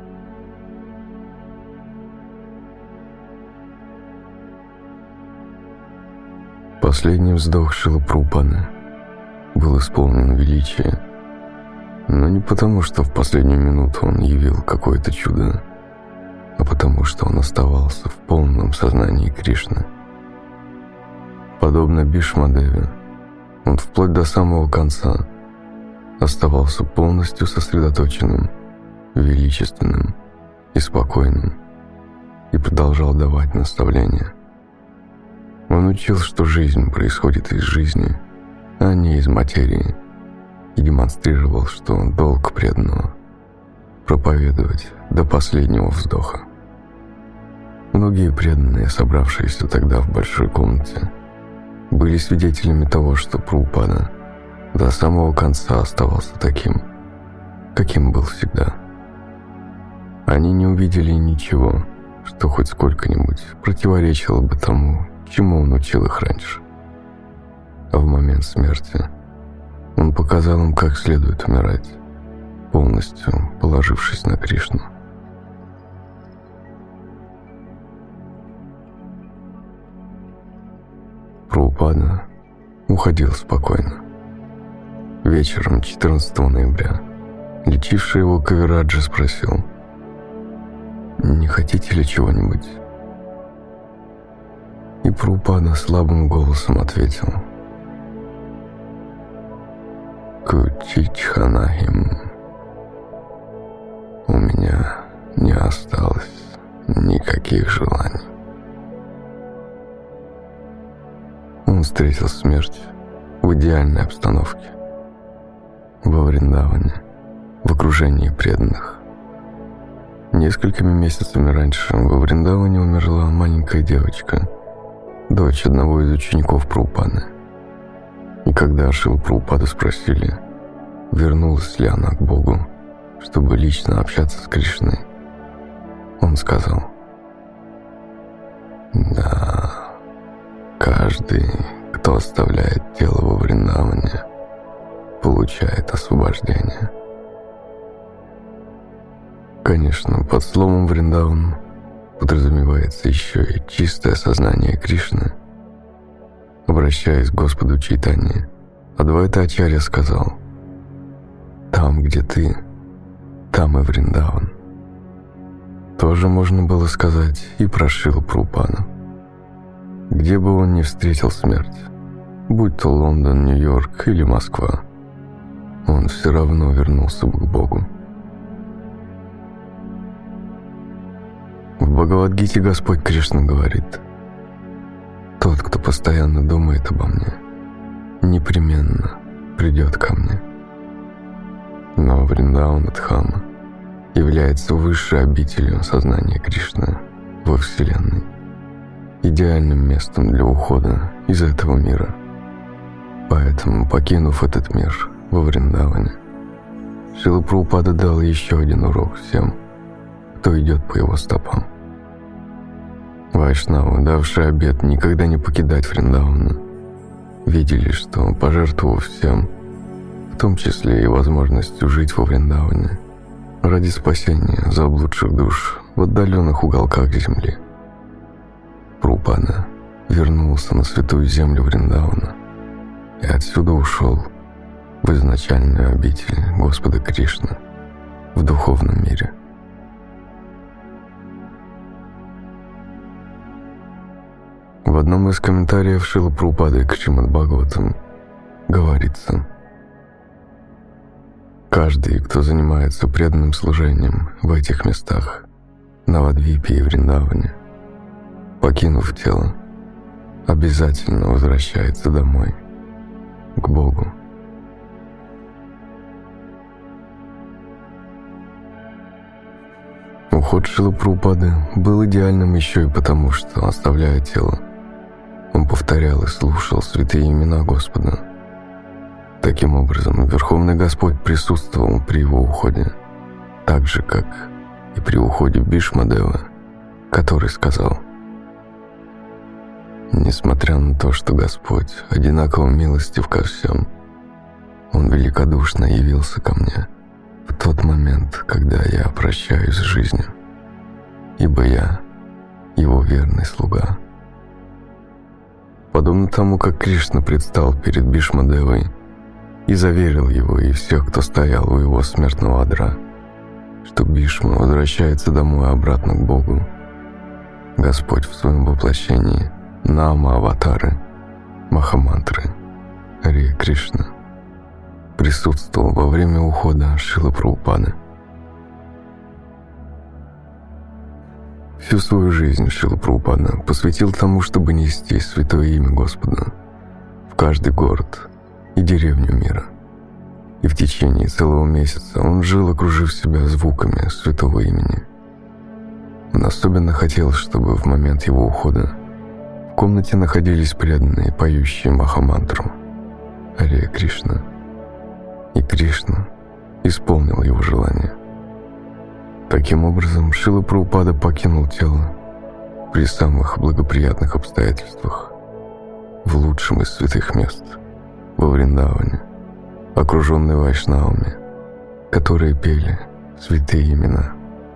Последний вздох Шрилы Прабхупады был исполнен величия, но не потому, что в последнюю минуту он явил какое-то чудо, а потому что он оставался в полном сознании Кришны. Подобно Бишма-деве, он вплоть до самого конца оставался полностью сосредоточенным, величественным и спокойным, и продолжал давать наставления. Он учил, что жизнь происходит из жизни, а не из материи, и демонстрировал, что долг преданного – проповедовать до последнего вздоха. Многие преданные, собравшиеся тогда в большой комнате, были свидетелями того, что Прабхупада до самого конца оставался таким, каким был всегда. Они не увидели ничего, что хоть сколько-нибудь противоречило бы тому, чему он учил их раньше. А в момент смерти он показал им, как следует умирать, полностью положившись на Кришну. Прабхупада уходил спокойно. Вечером 14 ноября лечивший его Кавираджа спросил: «Не хотите ли чего-нибудь?» И Прабхупада слабым голосом ответил: «Кучичханахим, у меня не осталось никаких желаний». Он встретил смерть в идеальной обстановке, во Вриндаване, в окружении преданных. Несколькими месяцами раньше во Вриндаване умерла маленькая девочка, дочь одного из учеников Прабхупады. И когда Шрила Прабхупаду спросили, вернулась ли она к Богу, чтобы лично общаться с Кришной, он сказал: «Да, каждый, кто оставляет тело во Вриндаване, получает освобождение». Конечно, под словом Вриндаван подразумевается еще и чистое сознание Кришны. Обращаясь к Господу Чайтанье, Адвайта Ачарья сказал: «Там, где ты, там и Вриндаван». Тоже можно было сказать и про Шрилу Прабхупаду. Где бы он ни встретил смерть, будь то Лондон, Нью-Йорк или Москва, он все равно вернулся бы к Богу. В Бхагавад-гите Господь Кришна говорит: «Тот, кто постоянно думает обо мне, непременно придет ко мне». Но Вриндаван-Дхама является высшей обителью сознания Кришны во Вселенной, идеальным местом для ухода из этого мира. Поэтому, покинув этот мир во Вриндаване, Шрила Прабхупада дал еще один урок всем, кто идет по его стопам. Вайшнавы, давшие обет никогда не покидать Вриндавана, видели, что, пожертвовав всем, в том числе и возможностью жить во Вриндаване, ради спасения заблудших душ в отдаленных уголках земли, Прабхупада вернулся на святую землю Вриндавана и отсюда ушел в изначальную обитель Господа Кришны в духовном мире. В одном из комментариев Шрилы Прабхупады к Шримад-Бхагаватам говорится: «Каждый, кто занимается преданным служением в этих местах, Навадвипе и Вриндаване, покинув тело, обязательно возвращается домой, к Богу». Уход Шрилы Прабхупады был идеальным еще и потому, что, оставляя тело, он повторял и слушал святые имена Господа. Таким образом, Верховный Господь присутствовал при его уходе, так же, как и при уходе Бишма-девы, который сказал: «Несмотря на то, что Господь одинаково милостив ко всем, Он великодушно явился ко мне в тот момент, когда я прощаюсь с жизнью, ибо я Его верный слуга». Подобно тому, как Кришна предстал перед Бишма-девой и заверил его и всех, кто стоял у его смертного одра, что Бишма возвращается домой обратно к Богу, Господь в своем воплощении Нама-аватары, Махамантры, Харе Кришна, присутствовал во время ухода Шрилы Прабхупады. Всю свою жизнь Шрила Прабхупада посвятил тому, чтобы нести святое имя Господа в каждый город и деревню мира. И в течение целого месяца он жил, окружив себя звуками святого имени. Он особенно хотел, чтобы в момент его ухода в комнате находились преданные, поющие Махамантру «Харе Кришна». И Кришна исполнил его желание. Таким образом, Шрила Прабхупада покинул тело при самых благоприятных обстоятельствах в лучшем из святых мест, во Вриндаване, окруженный вайшнавами, которые пели святые имена.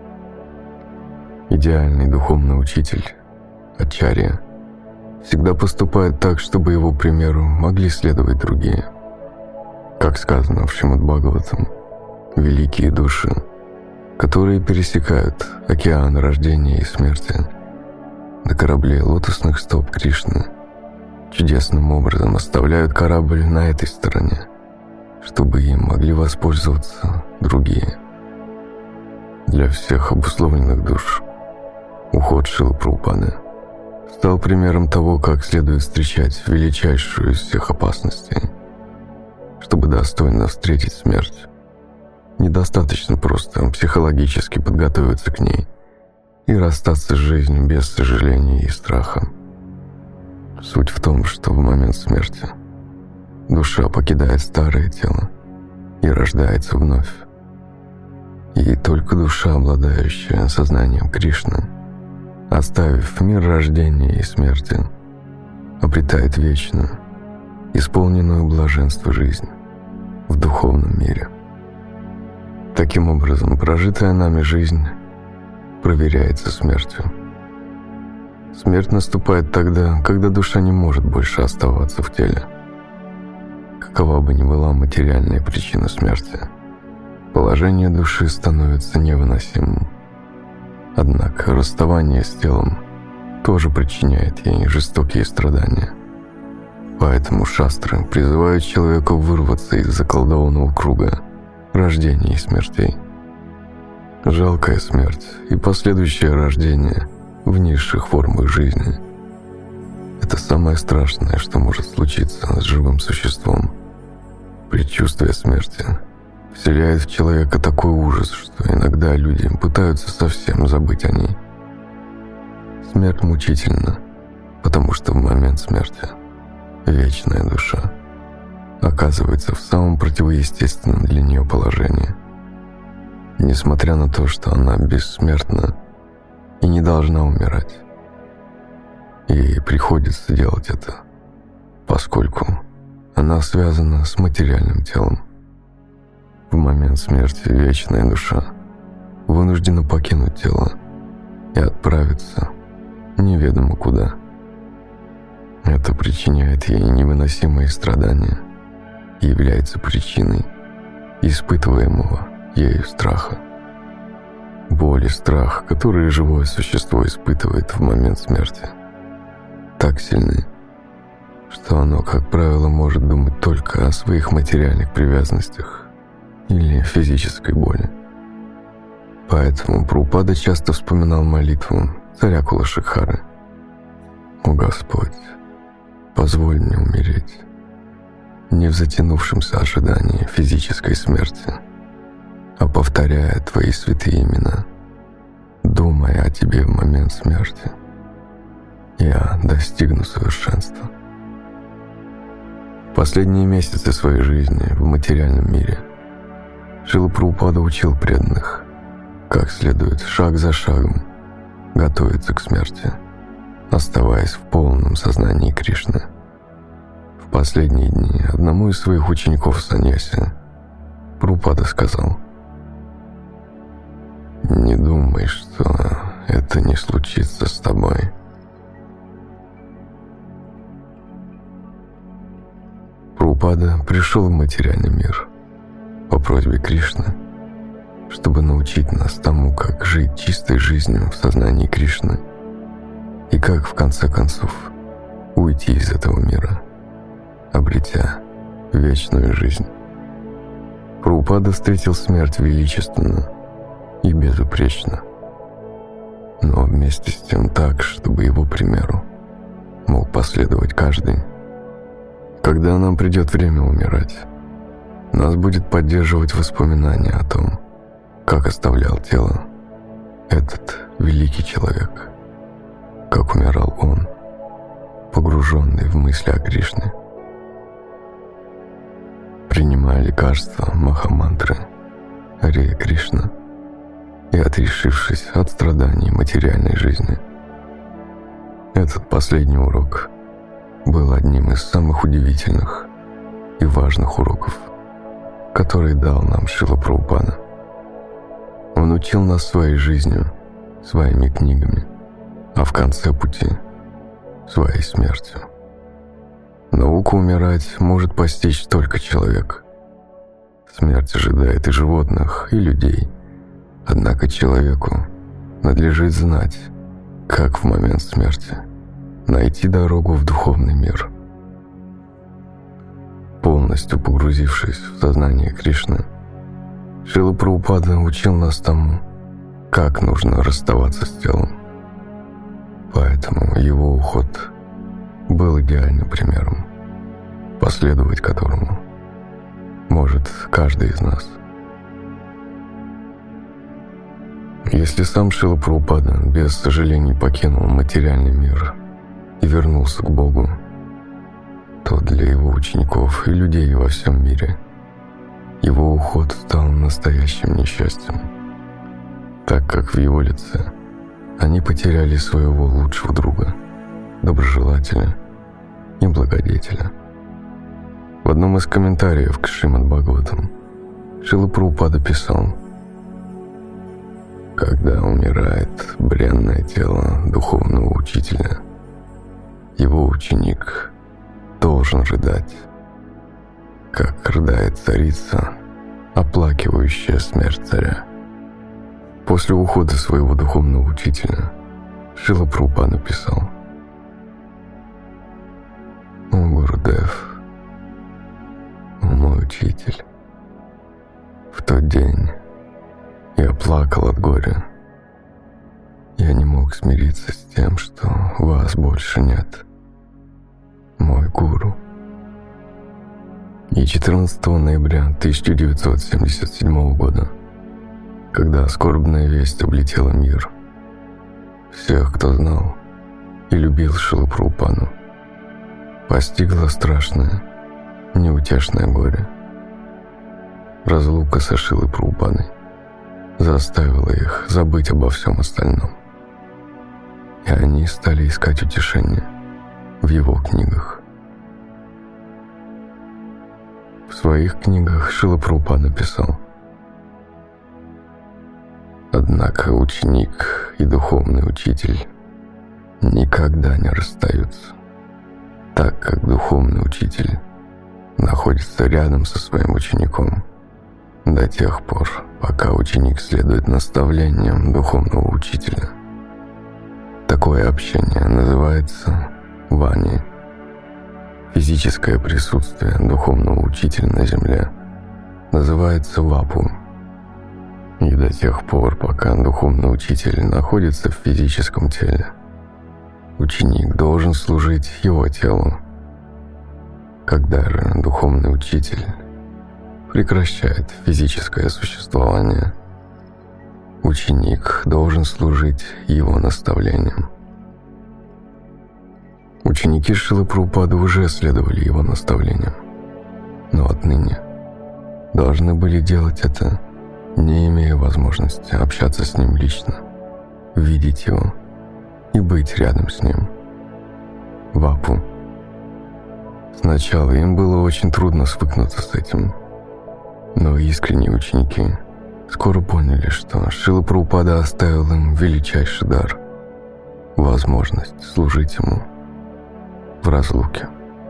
Идеальный духовный учитель, ачарья, всегда поступает так, чтобы его примеру могли следовать другие. Как сказано в Шримад-Бхагаватам, великие души, которые пересекают океан рождения и смерти на корабле лотосных стоп Кришны, чудесным образом оставляют корабль на этой стороне, чтобы им могли воспользоваться другие. Для всех обусловленных душ уход Шрилы Прабхупады стал примером того, как следует встречать величайшую из всех опасностей. Чтобы достойно встретить смерть, недостаточно просто психологически подготовиться к ней и расстаться с жизнью без сожаления и страха. Суть в том, что в момент смерти душа покидает старое тело и рождается вновь. И только душа, обладающая сознанием Кришны, оставив мир рождения и смерти, обретает вечную, исполненную блаженства жизнь в духовном мире. Таким образом, прожитая нами жизнь проверяется смертью. Смерть наступает тогда, когда душа не может больше оставаться в теле. Какова бы ни была материальная причина смерти, положение души становится невыносимым. Однако расставание с телом тоже причиняет ей жестокие страдания. Поэтому шастры призывают человека вырваться из заколдованного круга рождения и смертей. Жалкая смерть и последующее рождение в низших формах жизни – это самое страшное, что может случиться с живым существом. Предчувствие смерти вселяет в человека такой ужас, что иногда люди пытаются совсем забыть о ней. Смерть мучительна, потому что в момент смерти вечная душа оказывается в самом противоестественном для нее положении. Несмотря на то, что она бессмертна и не должна умирать, ей приходится делать это, поскольку она связана с материальным телом. В момент смерти вечная душа вынуждена покинуть тело и отправиться неведомо куда. Это причиняет ей невыносимые страдания и является причиной испытываемого ею страха. Боль и страх, которые живое существо испытывает в момент смерти, так сильны, что оно, как правило, может думать только о своих материальных привязанностях или физической боли. Поэтому Прабхупада часто вспоминал молитву царя Кулашикхары: «О Господь, позволь мне умереть не в затянувшемся ожидании физической смерти, а повторяя Твои святые имена, думая о Тебе в момент смерти, я достигну совершенства». В последние месяцы своей жизни в материальном мире Шрила Прабхупада учил преданных, как следует шаг за шагом готовиться к смерти, оставаясь в полном сознании Кришны. В последние дни одному из своих учеников саньяси Прабхупада сказал: «Не думай, что это не случится с тобой». Прабхупада пришел в материальный мир по просьбе Кришны, чтобы научить нас тому, как жить чистой жизнью в сознании Кришны и как, в конце концов, уйти из этого мира, обретя вечную жизнь. Прабхупада встретил смерть величественно и безупречно. но вместе с тем так, чтобы его примеру мог последовать каждый. Когда нам придет время умирать, нас будет поддерживать воспоминания о том, как оставлял тело этот великий человек, как умирал он, погруженный в мысли о Кришне. Принимая лекарства Махамантры Харе Кришна и отрешившись от страданий материальной жизни. Этот последний урок был одним из самых удивительных и важных уроков, который дал нам Шрила Прабхупада. Он учил нас своей жизнью, своими книгами, а в конце пути – своей смертью. Наука умирать может постичь только человек. Смерть ожидает и животных, и людей. Однако человеку надлежит знать, как в момент смерти найти дорогу в духовный мир. Полностью погрузившись в сознание Кришны, Шрила Прабхупада учил нас тому, как нужно расставаться с телом. Поэтому его уход был идеальным примером, последовать которому может каждый из нас. Если сам Шрила Прабхупада без сожалений покинул материальный мир и вернулся к Богу, то для его учеников и людей во всем мире его уход стал настоящим несчастьем, так как в его лице они потеряли своего лучшего друга, доброжелателя и благодетеля. В одном из комментариев к Шримад-Бхагаватам Шрила Прабхупада писал: «Когда умирает бренное тело духовного учителя, его ученик должен рыдать, как рыдает царица, оплакивающая смерть царя». После ухода своего духовного учителя Шрила Прабхупада писал: «О Гурудев, о мой учитель, в тот день я плакал от горя. Я не мог смириться с тем, что вас больше нет, мой гуру». И 14 ноября 1977 года, когда скорбная весть облетела мир, всех, кто знал и любил Шрилу Прабхупаду, постигло страшное, неутешное горе. Разлука со Шрилой Прабхупадой заставила их забыть обо всем остальном, и они стали искать утешение в его книгах. В своих книгах Шрила Прабхупада писал: «Однако ученик и духовный учитель никогда не расстаются, так как духовный учитель находится рядом со своим учеником до тех пор, пока ученик следует наставлениям духовного учителя. Такое общение называется вани. Физическое присутствие духовного учителя на земле называется вапу. И до тех пор, пока духовный учитель находится в физическом теле, ученик должен служить его телу. Когда же духовный учитель прекращает физическое существование, ученик должен служить его наставлениям. Ученики Шрилы Прабхупады уже следовали его наставлениям, но отныне должны были делать это, не имея возможности общаться с ним лично, видеть его и быть рядом с ним. Вапу. Сначала им было очень трудно свыкнуться с этим, но искренние ученики скоро поняли, что Шрила Прабхупада оставил им величайший дар – возможность служить ему в разлуке.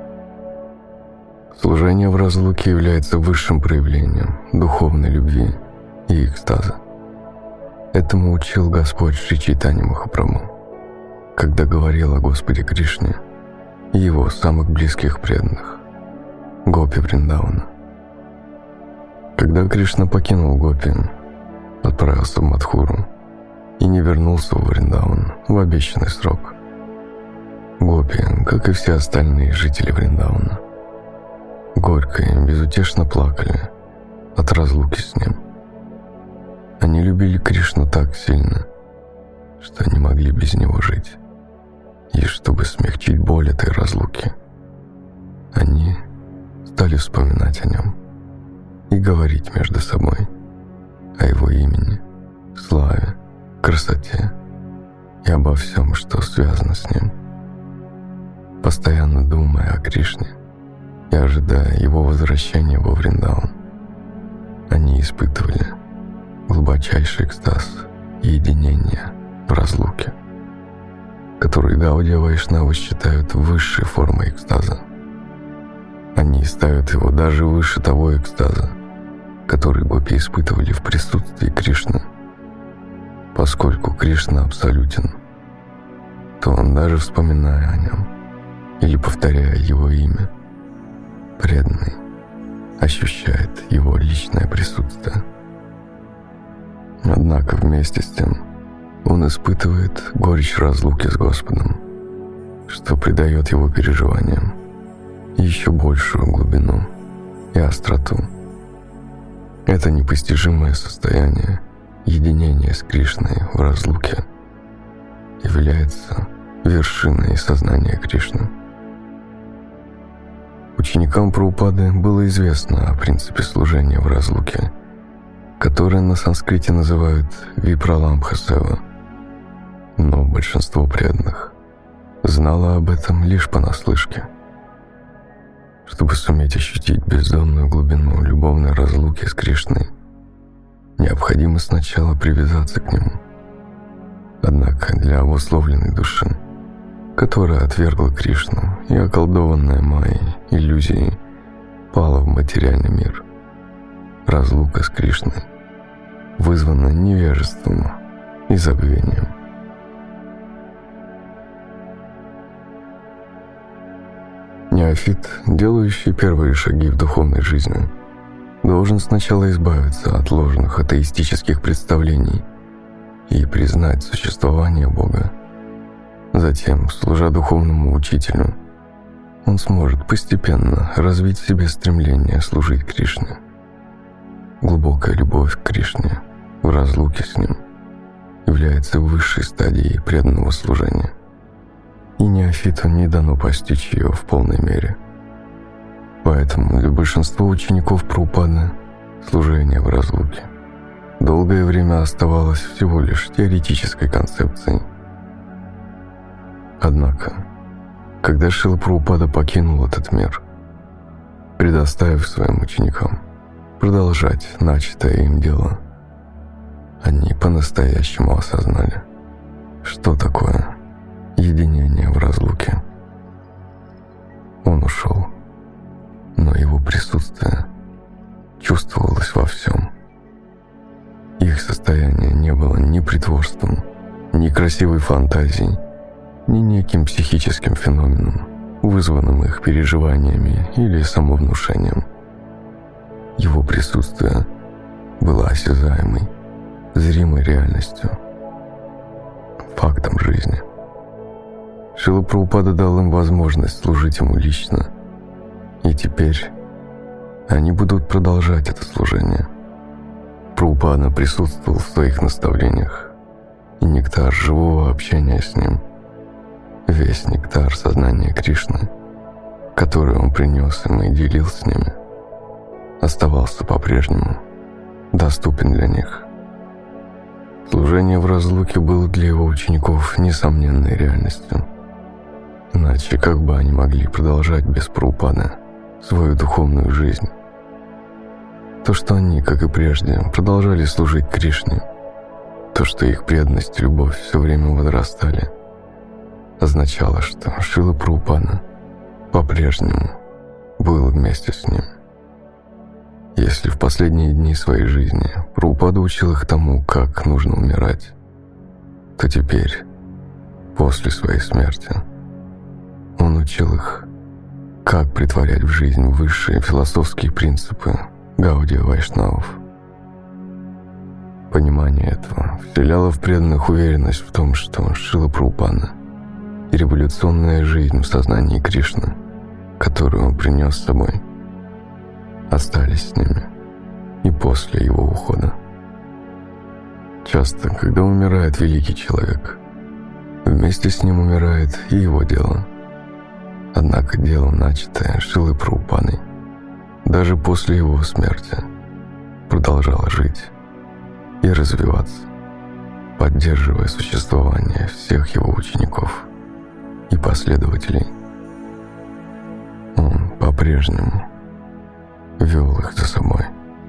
Служение в разлуке является высшим проявлением духовной любви и экстаза. Этому учил Господь Шри Чайтанья Махапрабху, когда говорил о Господе Кришне и его самых близких преданных – Гопи Вриндавана. Когда Кришна покинул Гопи, отправился в Мадхуру, и не вернулся в Вриндаван в обещанный срок. Гопи, как и все остальные жители Вриндавана, горько и безутешно плакали от разлуки с ним. Они любили Кришну так сильно, что не могли без него жить. И чтобы смягчить боль этой разлуки, они стали вспоминать о нем и говорить между собой о его имени, славе, красоте и обо всем, что связано с ним. Постоянно думая о Кришне и ожидая его возвращения во Вриндаван, они испытывали глубочайший экстаз и единение в разлуке, который Гаудия Вайшнавы считают высшей формой экстаза. Они ставят его даже выше того экстаза, который гопи испытывали в присутствии Кришны. Поскольку Кришна абсолютен, то он, даже вспоминая о нем или повторяя его имя, преданный ощущает его личное присутствие. Однако вместе с тем он испытывает горечь разлуки с Господом, что придает его переживаниям еще большую глубину и остроту. Это непостижимое состояние единения с Кришной в разлуке является вершиной сознания Кришны. Ученикам Прабхупады было известно о принципе служения в разлуке, которое на санскрите называют випраламбха-сева, но большинство преданных знало об этом лишь понаслышке. Чтобы суметь ощутить бездонную глубину любовной разлуки с Кришной, необходимо сначала привязаться к нему. Однако для обусловленной души, которая отвергла Кришну и, околдованная Майей иллюзией, пала в материальный мир, разлука с Кришной вызвана невежеством и забвением. Неофит, делающий первые шаги в духовной жизни, должен сначала избавиться от ложных атеистических представлений и признать существование Бога. Затем, служа духовному учителю, он сможет постепенно развить в себе стремление служить Кришне. Глубокая любовь к Кришне в разлуке с Ним является высшей стадией преданного служения, и неофиту не дано постичь ее в полной мере. Поэтому для большинства учеников Прабхупады служение в разлуке долгое время оставалось всего лишь теоретической концепцией. Однако, когда Шрила Прабхупада покинул этот мир, предоставив своим ученикам продолжать начатое им дело, они по-настоящему осознали, что такое единение в разлуке. Он ушел, но его присутствие чувствовалось во всем. Их состояние не было ни притворством, ни красивой фантазией, ни неким психическим феноменом, вызванным их переживаниями или самовнушением. Его присутствие было осязаемой, зримой реальностью, фактом жизни. Шрила Прабхупада дал им возможность служить ему лично, и теперь они будут продолжать это служение. Прабхупада присутствовал в своих наставлениях, и нектар живого общения с ним, весь нектар сознания Кришны, который он принес им и делил с ними, оставался по-прежнему доступен для них. Служение в разлуке было для его учеников несомненной реальностью. Иначе как бы они могли продолжать без Прабхупады свою духовную жизнь? То, что они, как и прежде, продолжали служить Кришне, то, что их преданность и любовь все время возрастали, означало, что Шрила Прабхупада по-прежнему был вместе с ним. Если в последние дни своей жизни Прабхупада учил их тому, как нужно умирать, то теперь, после своей смерти, он учил их, как претворять в жизнь высшие философские принципы Гаудия Вайшнавов. Понимание этого вселяло в преданных уверенность в том, что Шрила Прабхупада и революционная жизнь в сознании Кришны, которую он принес с собой, остались с ними и после его ухода. Часто, когда умирает великий человек, вместе с ним умирает и его дело. Однако дело, начатое Шрилой Прабхупадой, даже после его смерти, продолжало жить и развиваться, поддерживая существование всех его учеников и последователей. Он по-прежнему вел их за собой.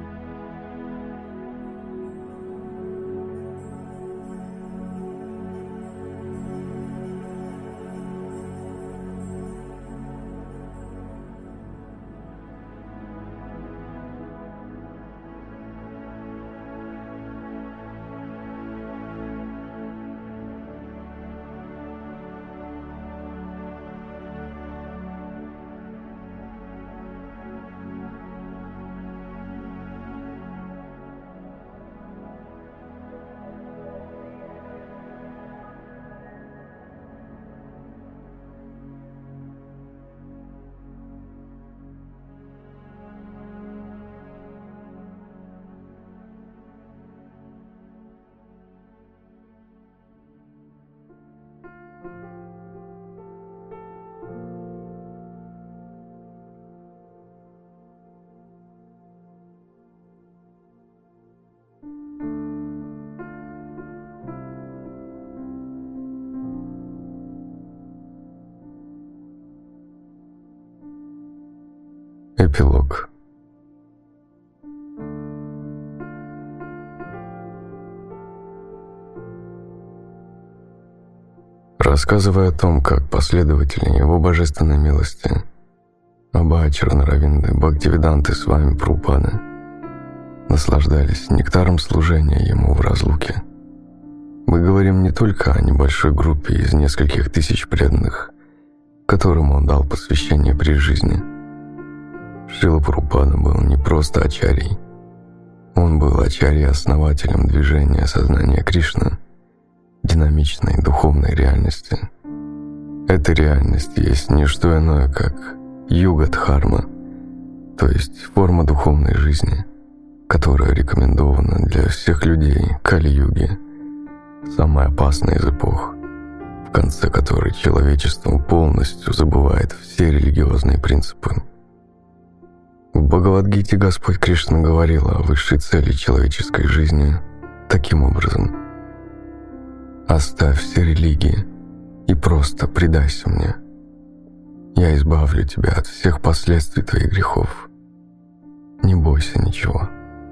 Эпилог. Рассказывая о том, как последователи его божественной милости Абхая Чаранаравинды Бхактивиданты Свами Прабхупады наслаждались нектаром служения ему в разлуке, мы говорим не только о небольшой группе из нескольких тысяч преданных, которым он дал посвящение при жизни. Шрила Прабхупада был не просто ачарьей. Он был ачарьей-основателем движения сознания Кришны, динамичной духовной реальности. Эта реальность есть не что иное, как юга-дхарма, то есть форма духовной жизни, которая рекомендована для всех людей Кали-юги, самой опасной из эпох, в конце которой человечество полностью забывает все религиозные принципы. В Бхагавад-гите Господь Кришна говорил о высшей цели человеческой жизни таким образом: «Оставь все религии и просто предайся мне. Я избавлю тебя от всех последствий твоих грехов. Не бойся ничего».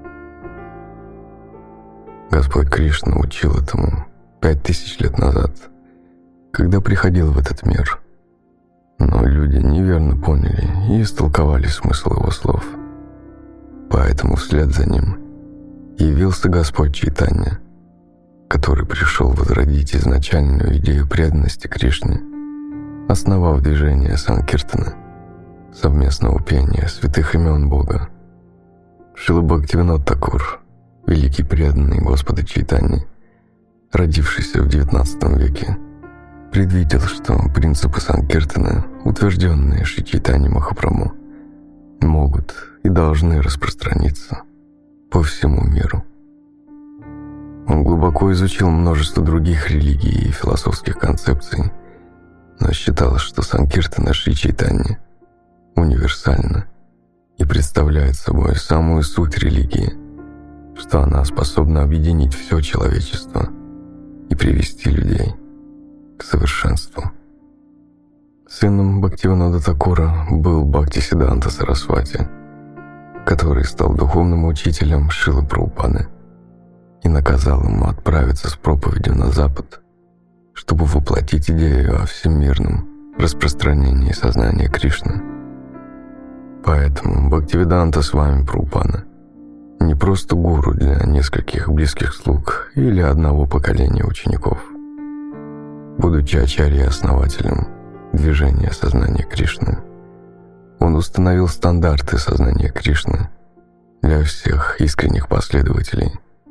Господь Кришна учил этому 5000 лет назад, когда приходил в этот мир. Но люди неверно поняли и истолковали смысл его слов. Поэтому вслед за ним явился Господь Чайтанья, который пришел возродить изначальную идею преданности Кришне, основав движение Санкиртана, совместного пения святых имен Бога. Шрила Бхактивинод Такур, великий преданный Господа Чайтаньи, родившийся в XIX веке, предвидел, что принципы Санкиртана, утвержденные Шри Чайтаньей Махапрабху, могут и должны распространиться по всему миру. Он глубоко изучил множество других религий и философских концепций, но считал, что Санкиртана Шри Чайтаньи универсальна и представляет собой самую суть религии, что она способна объединить все человечество и привести людей к совершенству. Сыном Бхактивинода Такура был Бхактисиддханта Сарасвати, который стал духовным учителем Шрилы Прабхупады и наказал ему отправиться с проповедью на Запад, чтобы воплотить идею о всемирном распространении сознания Кришны. Поэтому Бхактивиданта Свами Прабхупада не просто гуру для нескольких близких слуг или одного поколения учеников. Будучи ачарьей-основателем движения сознания Кришны, он установил стандарты сознания Кришны для всех искренних последователей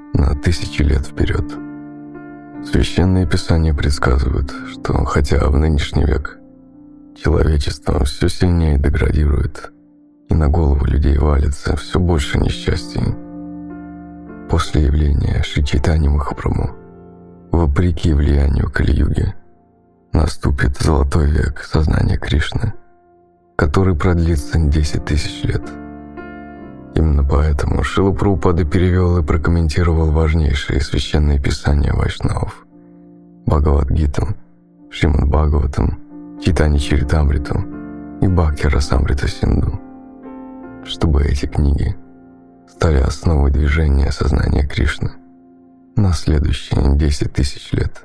на тысячи лет вперед. Священные писания предсказывают, что хотя в нынешний век человечество все сильнее деградирует, и на голову людей валится все больше несчастий, после явления Шри Чайтаньи Махапрабху, вопреки влиянию Кали-юги, наступит золотой век сознания Кришны, который продлится 10 тысяч лет. Именно поэтому Шрила Прабхупада перевел и прокомментировал важнейшие священные писания вайшнавов: Бхагавад-гиту, Шримад Бхагаватам, Чайтанья-чаритамриту и Бхакти-расамрита-синду, чтобы эти книги стали основой движения сознания Кришны на следующие 10 тысяч лет.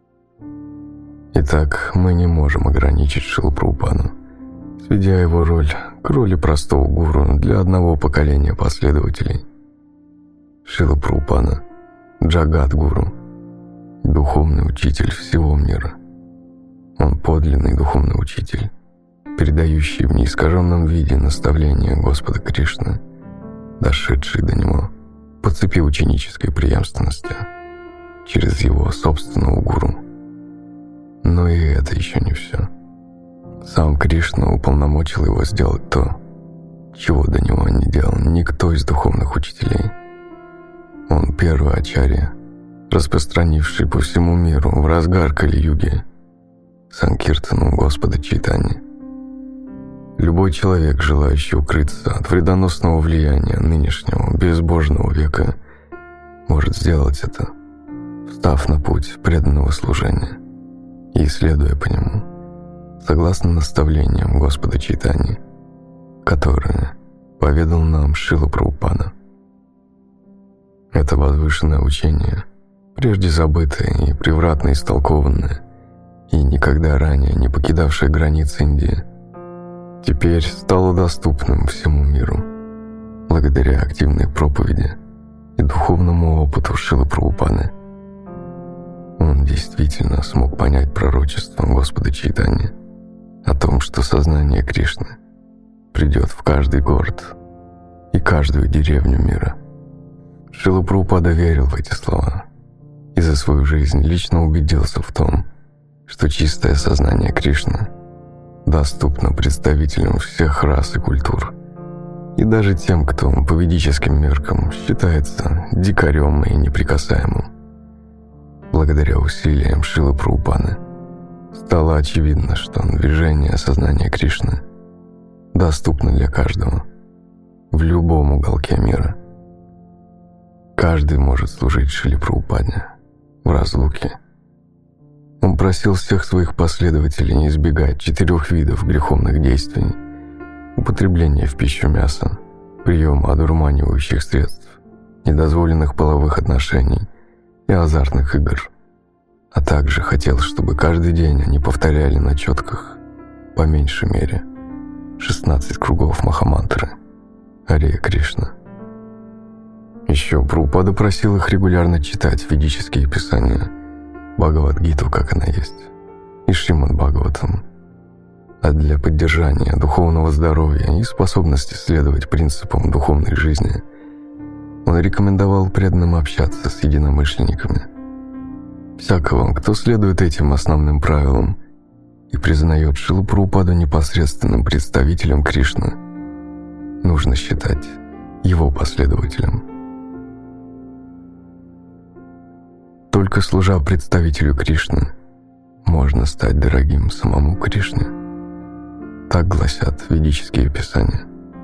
Итак, мы не можем ограничить Шрилу Прабхупаду, сведя его роль к роли простого гуру для одного поколения последователей. Шрила Прабхупада – Джагат-гуру, духовный учитель всего мира. Он подлинный духовный учитель, передающий в неискаженном виде наставления Господа Кришны, дошедший до него по цепи ученической преемственности через его собственного гуру. Но и это еще не все. Сам Кришна уполномочил его сделать то, чего до него не делал никто из духовных учителей. Он первый ачарья, распространивший по всему миру в разгар Кали-юги Санкиртану Господа Чайтаньи. Любой человек, желающий укрыться от вредоносного влияния нынешнего безбожного века, может сделать это, встав на путь преданного служения и следуя по нему, согласно наставлениям Господа Чайтаньи, которые поведал нам Шрила Прабхупада. Это возвышенное учение, прежде забытое и превратно истолкованное, и никогда ранее не покидавшее границы Индии, теперь стало доступным всему миру, благодаря активной проповеди и духовному опыту Шрилы Прабхупады. Он действительно смог понять пророчество Господа Чайтаньи о том, что сознание Кришны придет в каждый город и каждую деревню мира. Шрила Прабхупада верил в эти слова и за свою жизнь лично убедился в том, что чистое сознание Кришны доступно представителям всех рас и культур, и даже тем, кто по ведическим меркам считается дикарем и неприкасаемым. Благодаря усилиям Шрилы Прабхупады стало очевидно, что движение сознания Кришны доступно для каждого в любом уголке мира. Каждый может служить Шриле Прабхупаде в разлуке. Он просил всех своих последователей избегать 4 видов греховных действий: употребления в пищу мяса, приема одурманивающих средств, недозволенных половых отношений и азартных игр, а также хотел, чтобы каждый день они повторяли на четках по меньшей мере 16 кругов Махамантры Харе Кришна. Еще Прабхупада просил их регулярно читать ведические писания, Бхагавад-гиту, как она есть, и Шримад Бхагаватам. А для поддержания духовного здоровья и способности следовать принципам духовной жизни он рекомендовал преданным общаться с единомышленниками. Всякого, кто следует этим основным правилам и признает Шрилу Прабхупаду непосредственным представителем Кришны, нужно считать его последователем. Только служа представителю Кришны, можно стать дорогим самому Кришне. Так гласят ведические писания.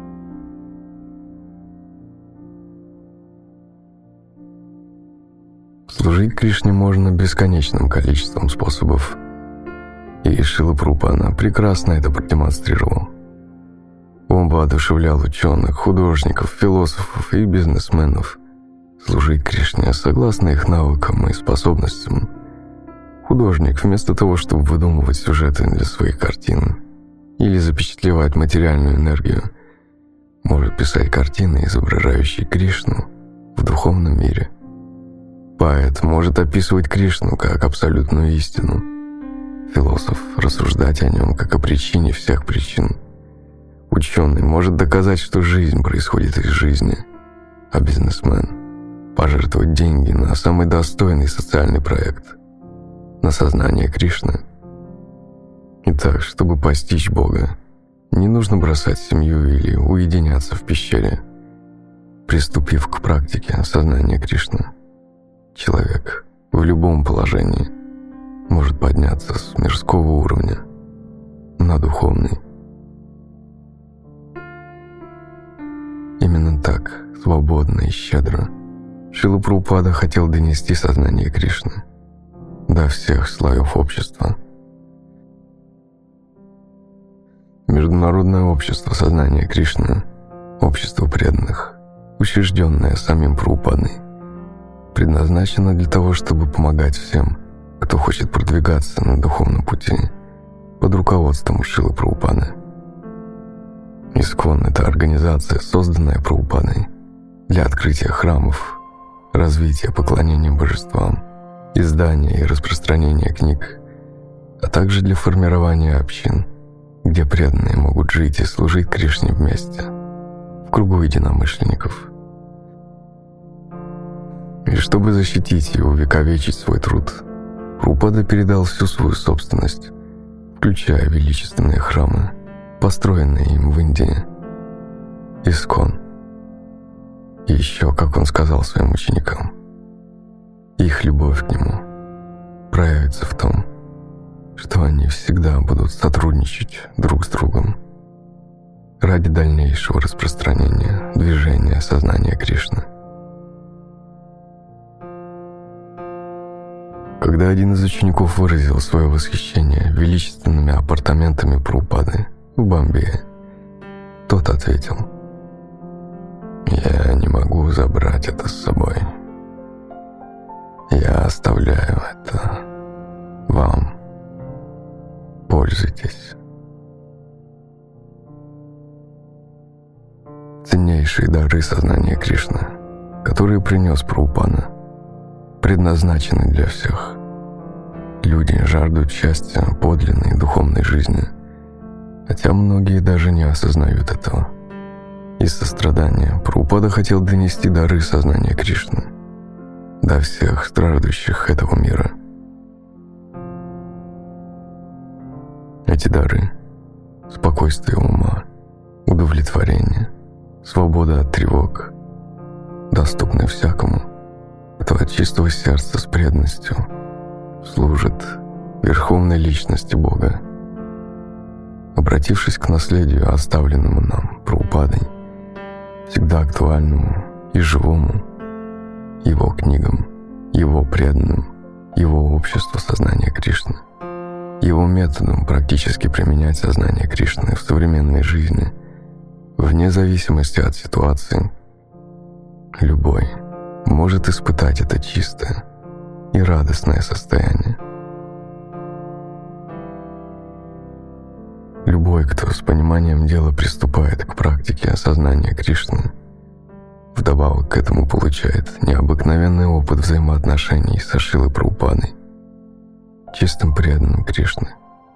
Служить Кришне можно бесконечным количеством способов, и Шрила Прабхупада прекрасно это продемонстрировал. Он воодушевлял ученых, художников, философов и бизнесменов служить Кришне согласно их навыкам и способностям. Художник, вместо того, чтобы выдумывать сюжеты для своих картин или запечатлевать материальную энергию, может писать картины, изображающие Кришну в духовном мире. Поэт может описывать Кришну как абсолютную истину. Философ рассуждать о нем как о причине всех причин. Ученый может доказать, что жизнь происходит из жизни, а бизнесмен пожертвовать деньги на самый достойный социальный проект, на сознание Кришны. Итак, чтобы постичь Бога, не нужно бросать семью или уединяться в пещере. Приступив к практике сознания Кришны, человек в любом положении может подняться с мирского уровня на духовный. Именно так, свободно и щедро, Шрила Прабхупада хотел донести сознание Кришны до всех слоев общества. Международное общество сознания Кришны, общество преданных, учрежденное самим Прабхупадой, предназначено для того, чтобы помогать всем, кто хочет продвигаться на духовном пути под руководством Шрилы Прабхупады. ИСККОН — это организация, созданная Прабхупадой для открытия храмов, развития поклонения божествам, издания и распространения книг, а также для формирования общин, где преданные могут жить и служить Кришне вместе, в кругу единомышленников. И чтобы защитить и увековечить свой труд, Прабхупада передал всю свою собственность, включая величественные храмы, построенные им в Индии, ИСККОН. И еще, как он сказал своим ученикам, их любовь к нему проявится в том, что они всегда будут сотрудничать друг с другом ради дальнейшего распространения движения сознания Кришны. Когда один из учеников выразил свое восхищение величественными апартаментами Прабхупады в Бомбее, тот ответил: «Я не могу забрать это с собой. Я оставляю это вам. Пользуйтесь». Ценнейшие дары сознания Кришны, которые принес Прабхупада, предназначены для всех. Люди жаждут счастья подлинной духовной жизни, хотя многие даже не осознают этого. Из сострадания Прабхупада хотел донести дары сознания Кришны до всех страждущих этого мира. Эти дары — спокойствие ума, удовлетворение, свобода от тревог — доступны всякому, кто от чистого сердца с преданностью служит Верховной Личности Бога. Обратившись к наследию, оставленному нам Прабхупадой, всегда актуальному и живому, его книгам, его преданным, его обществу сознания Кришны, его методом практически применять сознание Кришны в современной жизни, вне зависимости от ситуации, любой может испытать это чистое и радостное состояние. Любой, кто с пониманием дела приступает к практике осознания Кришны, вдобавок к этому получает необыкновенный опыт взаимоотношений со Шрилой Прабхупадой, чистым преданным Кришны.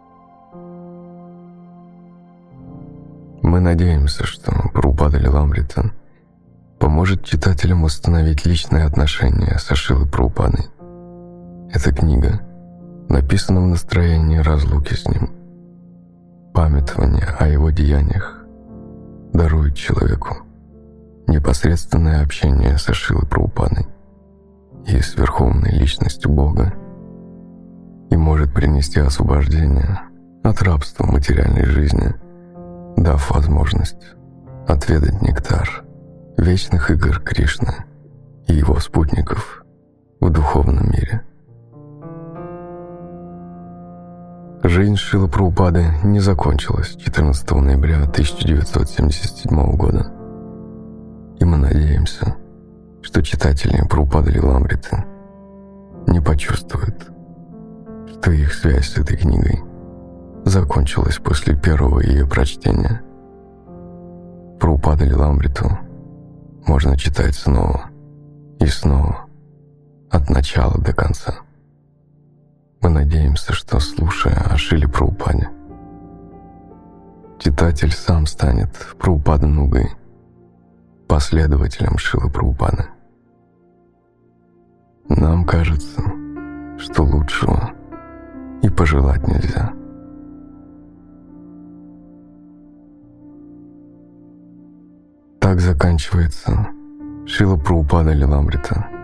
Мы надеемся, что Прабхупада Лиламрита поможет читателям установить личные отношения со Шрилой Прабхупадой. Эта книга написана в настроении разлуки с ним. Памятование о его деяниях дарует человеку непосредственное общение со Шрилой Прабхупадой и с Верховной Личностью Бога и может принести освобождение от рабства материальной жизни, дав возможность отведать нектар вечных игр Кришны и его спутников в духовном мире. Жизнь Шрилы Прабхупады не закончилась 14 ноября 1977 года, и мы надеемся, что читатели Прабхупады Лиламриты не почувствуют, что их связь с этой книгой закончилась после первого ее прочтения. Прабхупаду Лиламриту можно читать снова и снова, от начала до конца. Мы надеемся, что, слушая о Шриле Прабхупаде, читатель сам станет Прабхупада Нугой, последователем Шрилы Прабхупады. нам кажется, что лучшего и пожелать нельзя. Так заканчивается Шрила Прабхупада Лиламрита.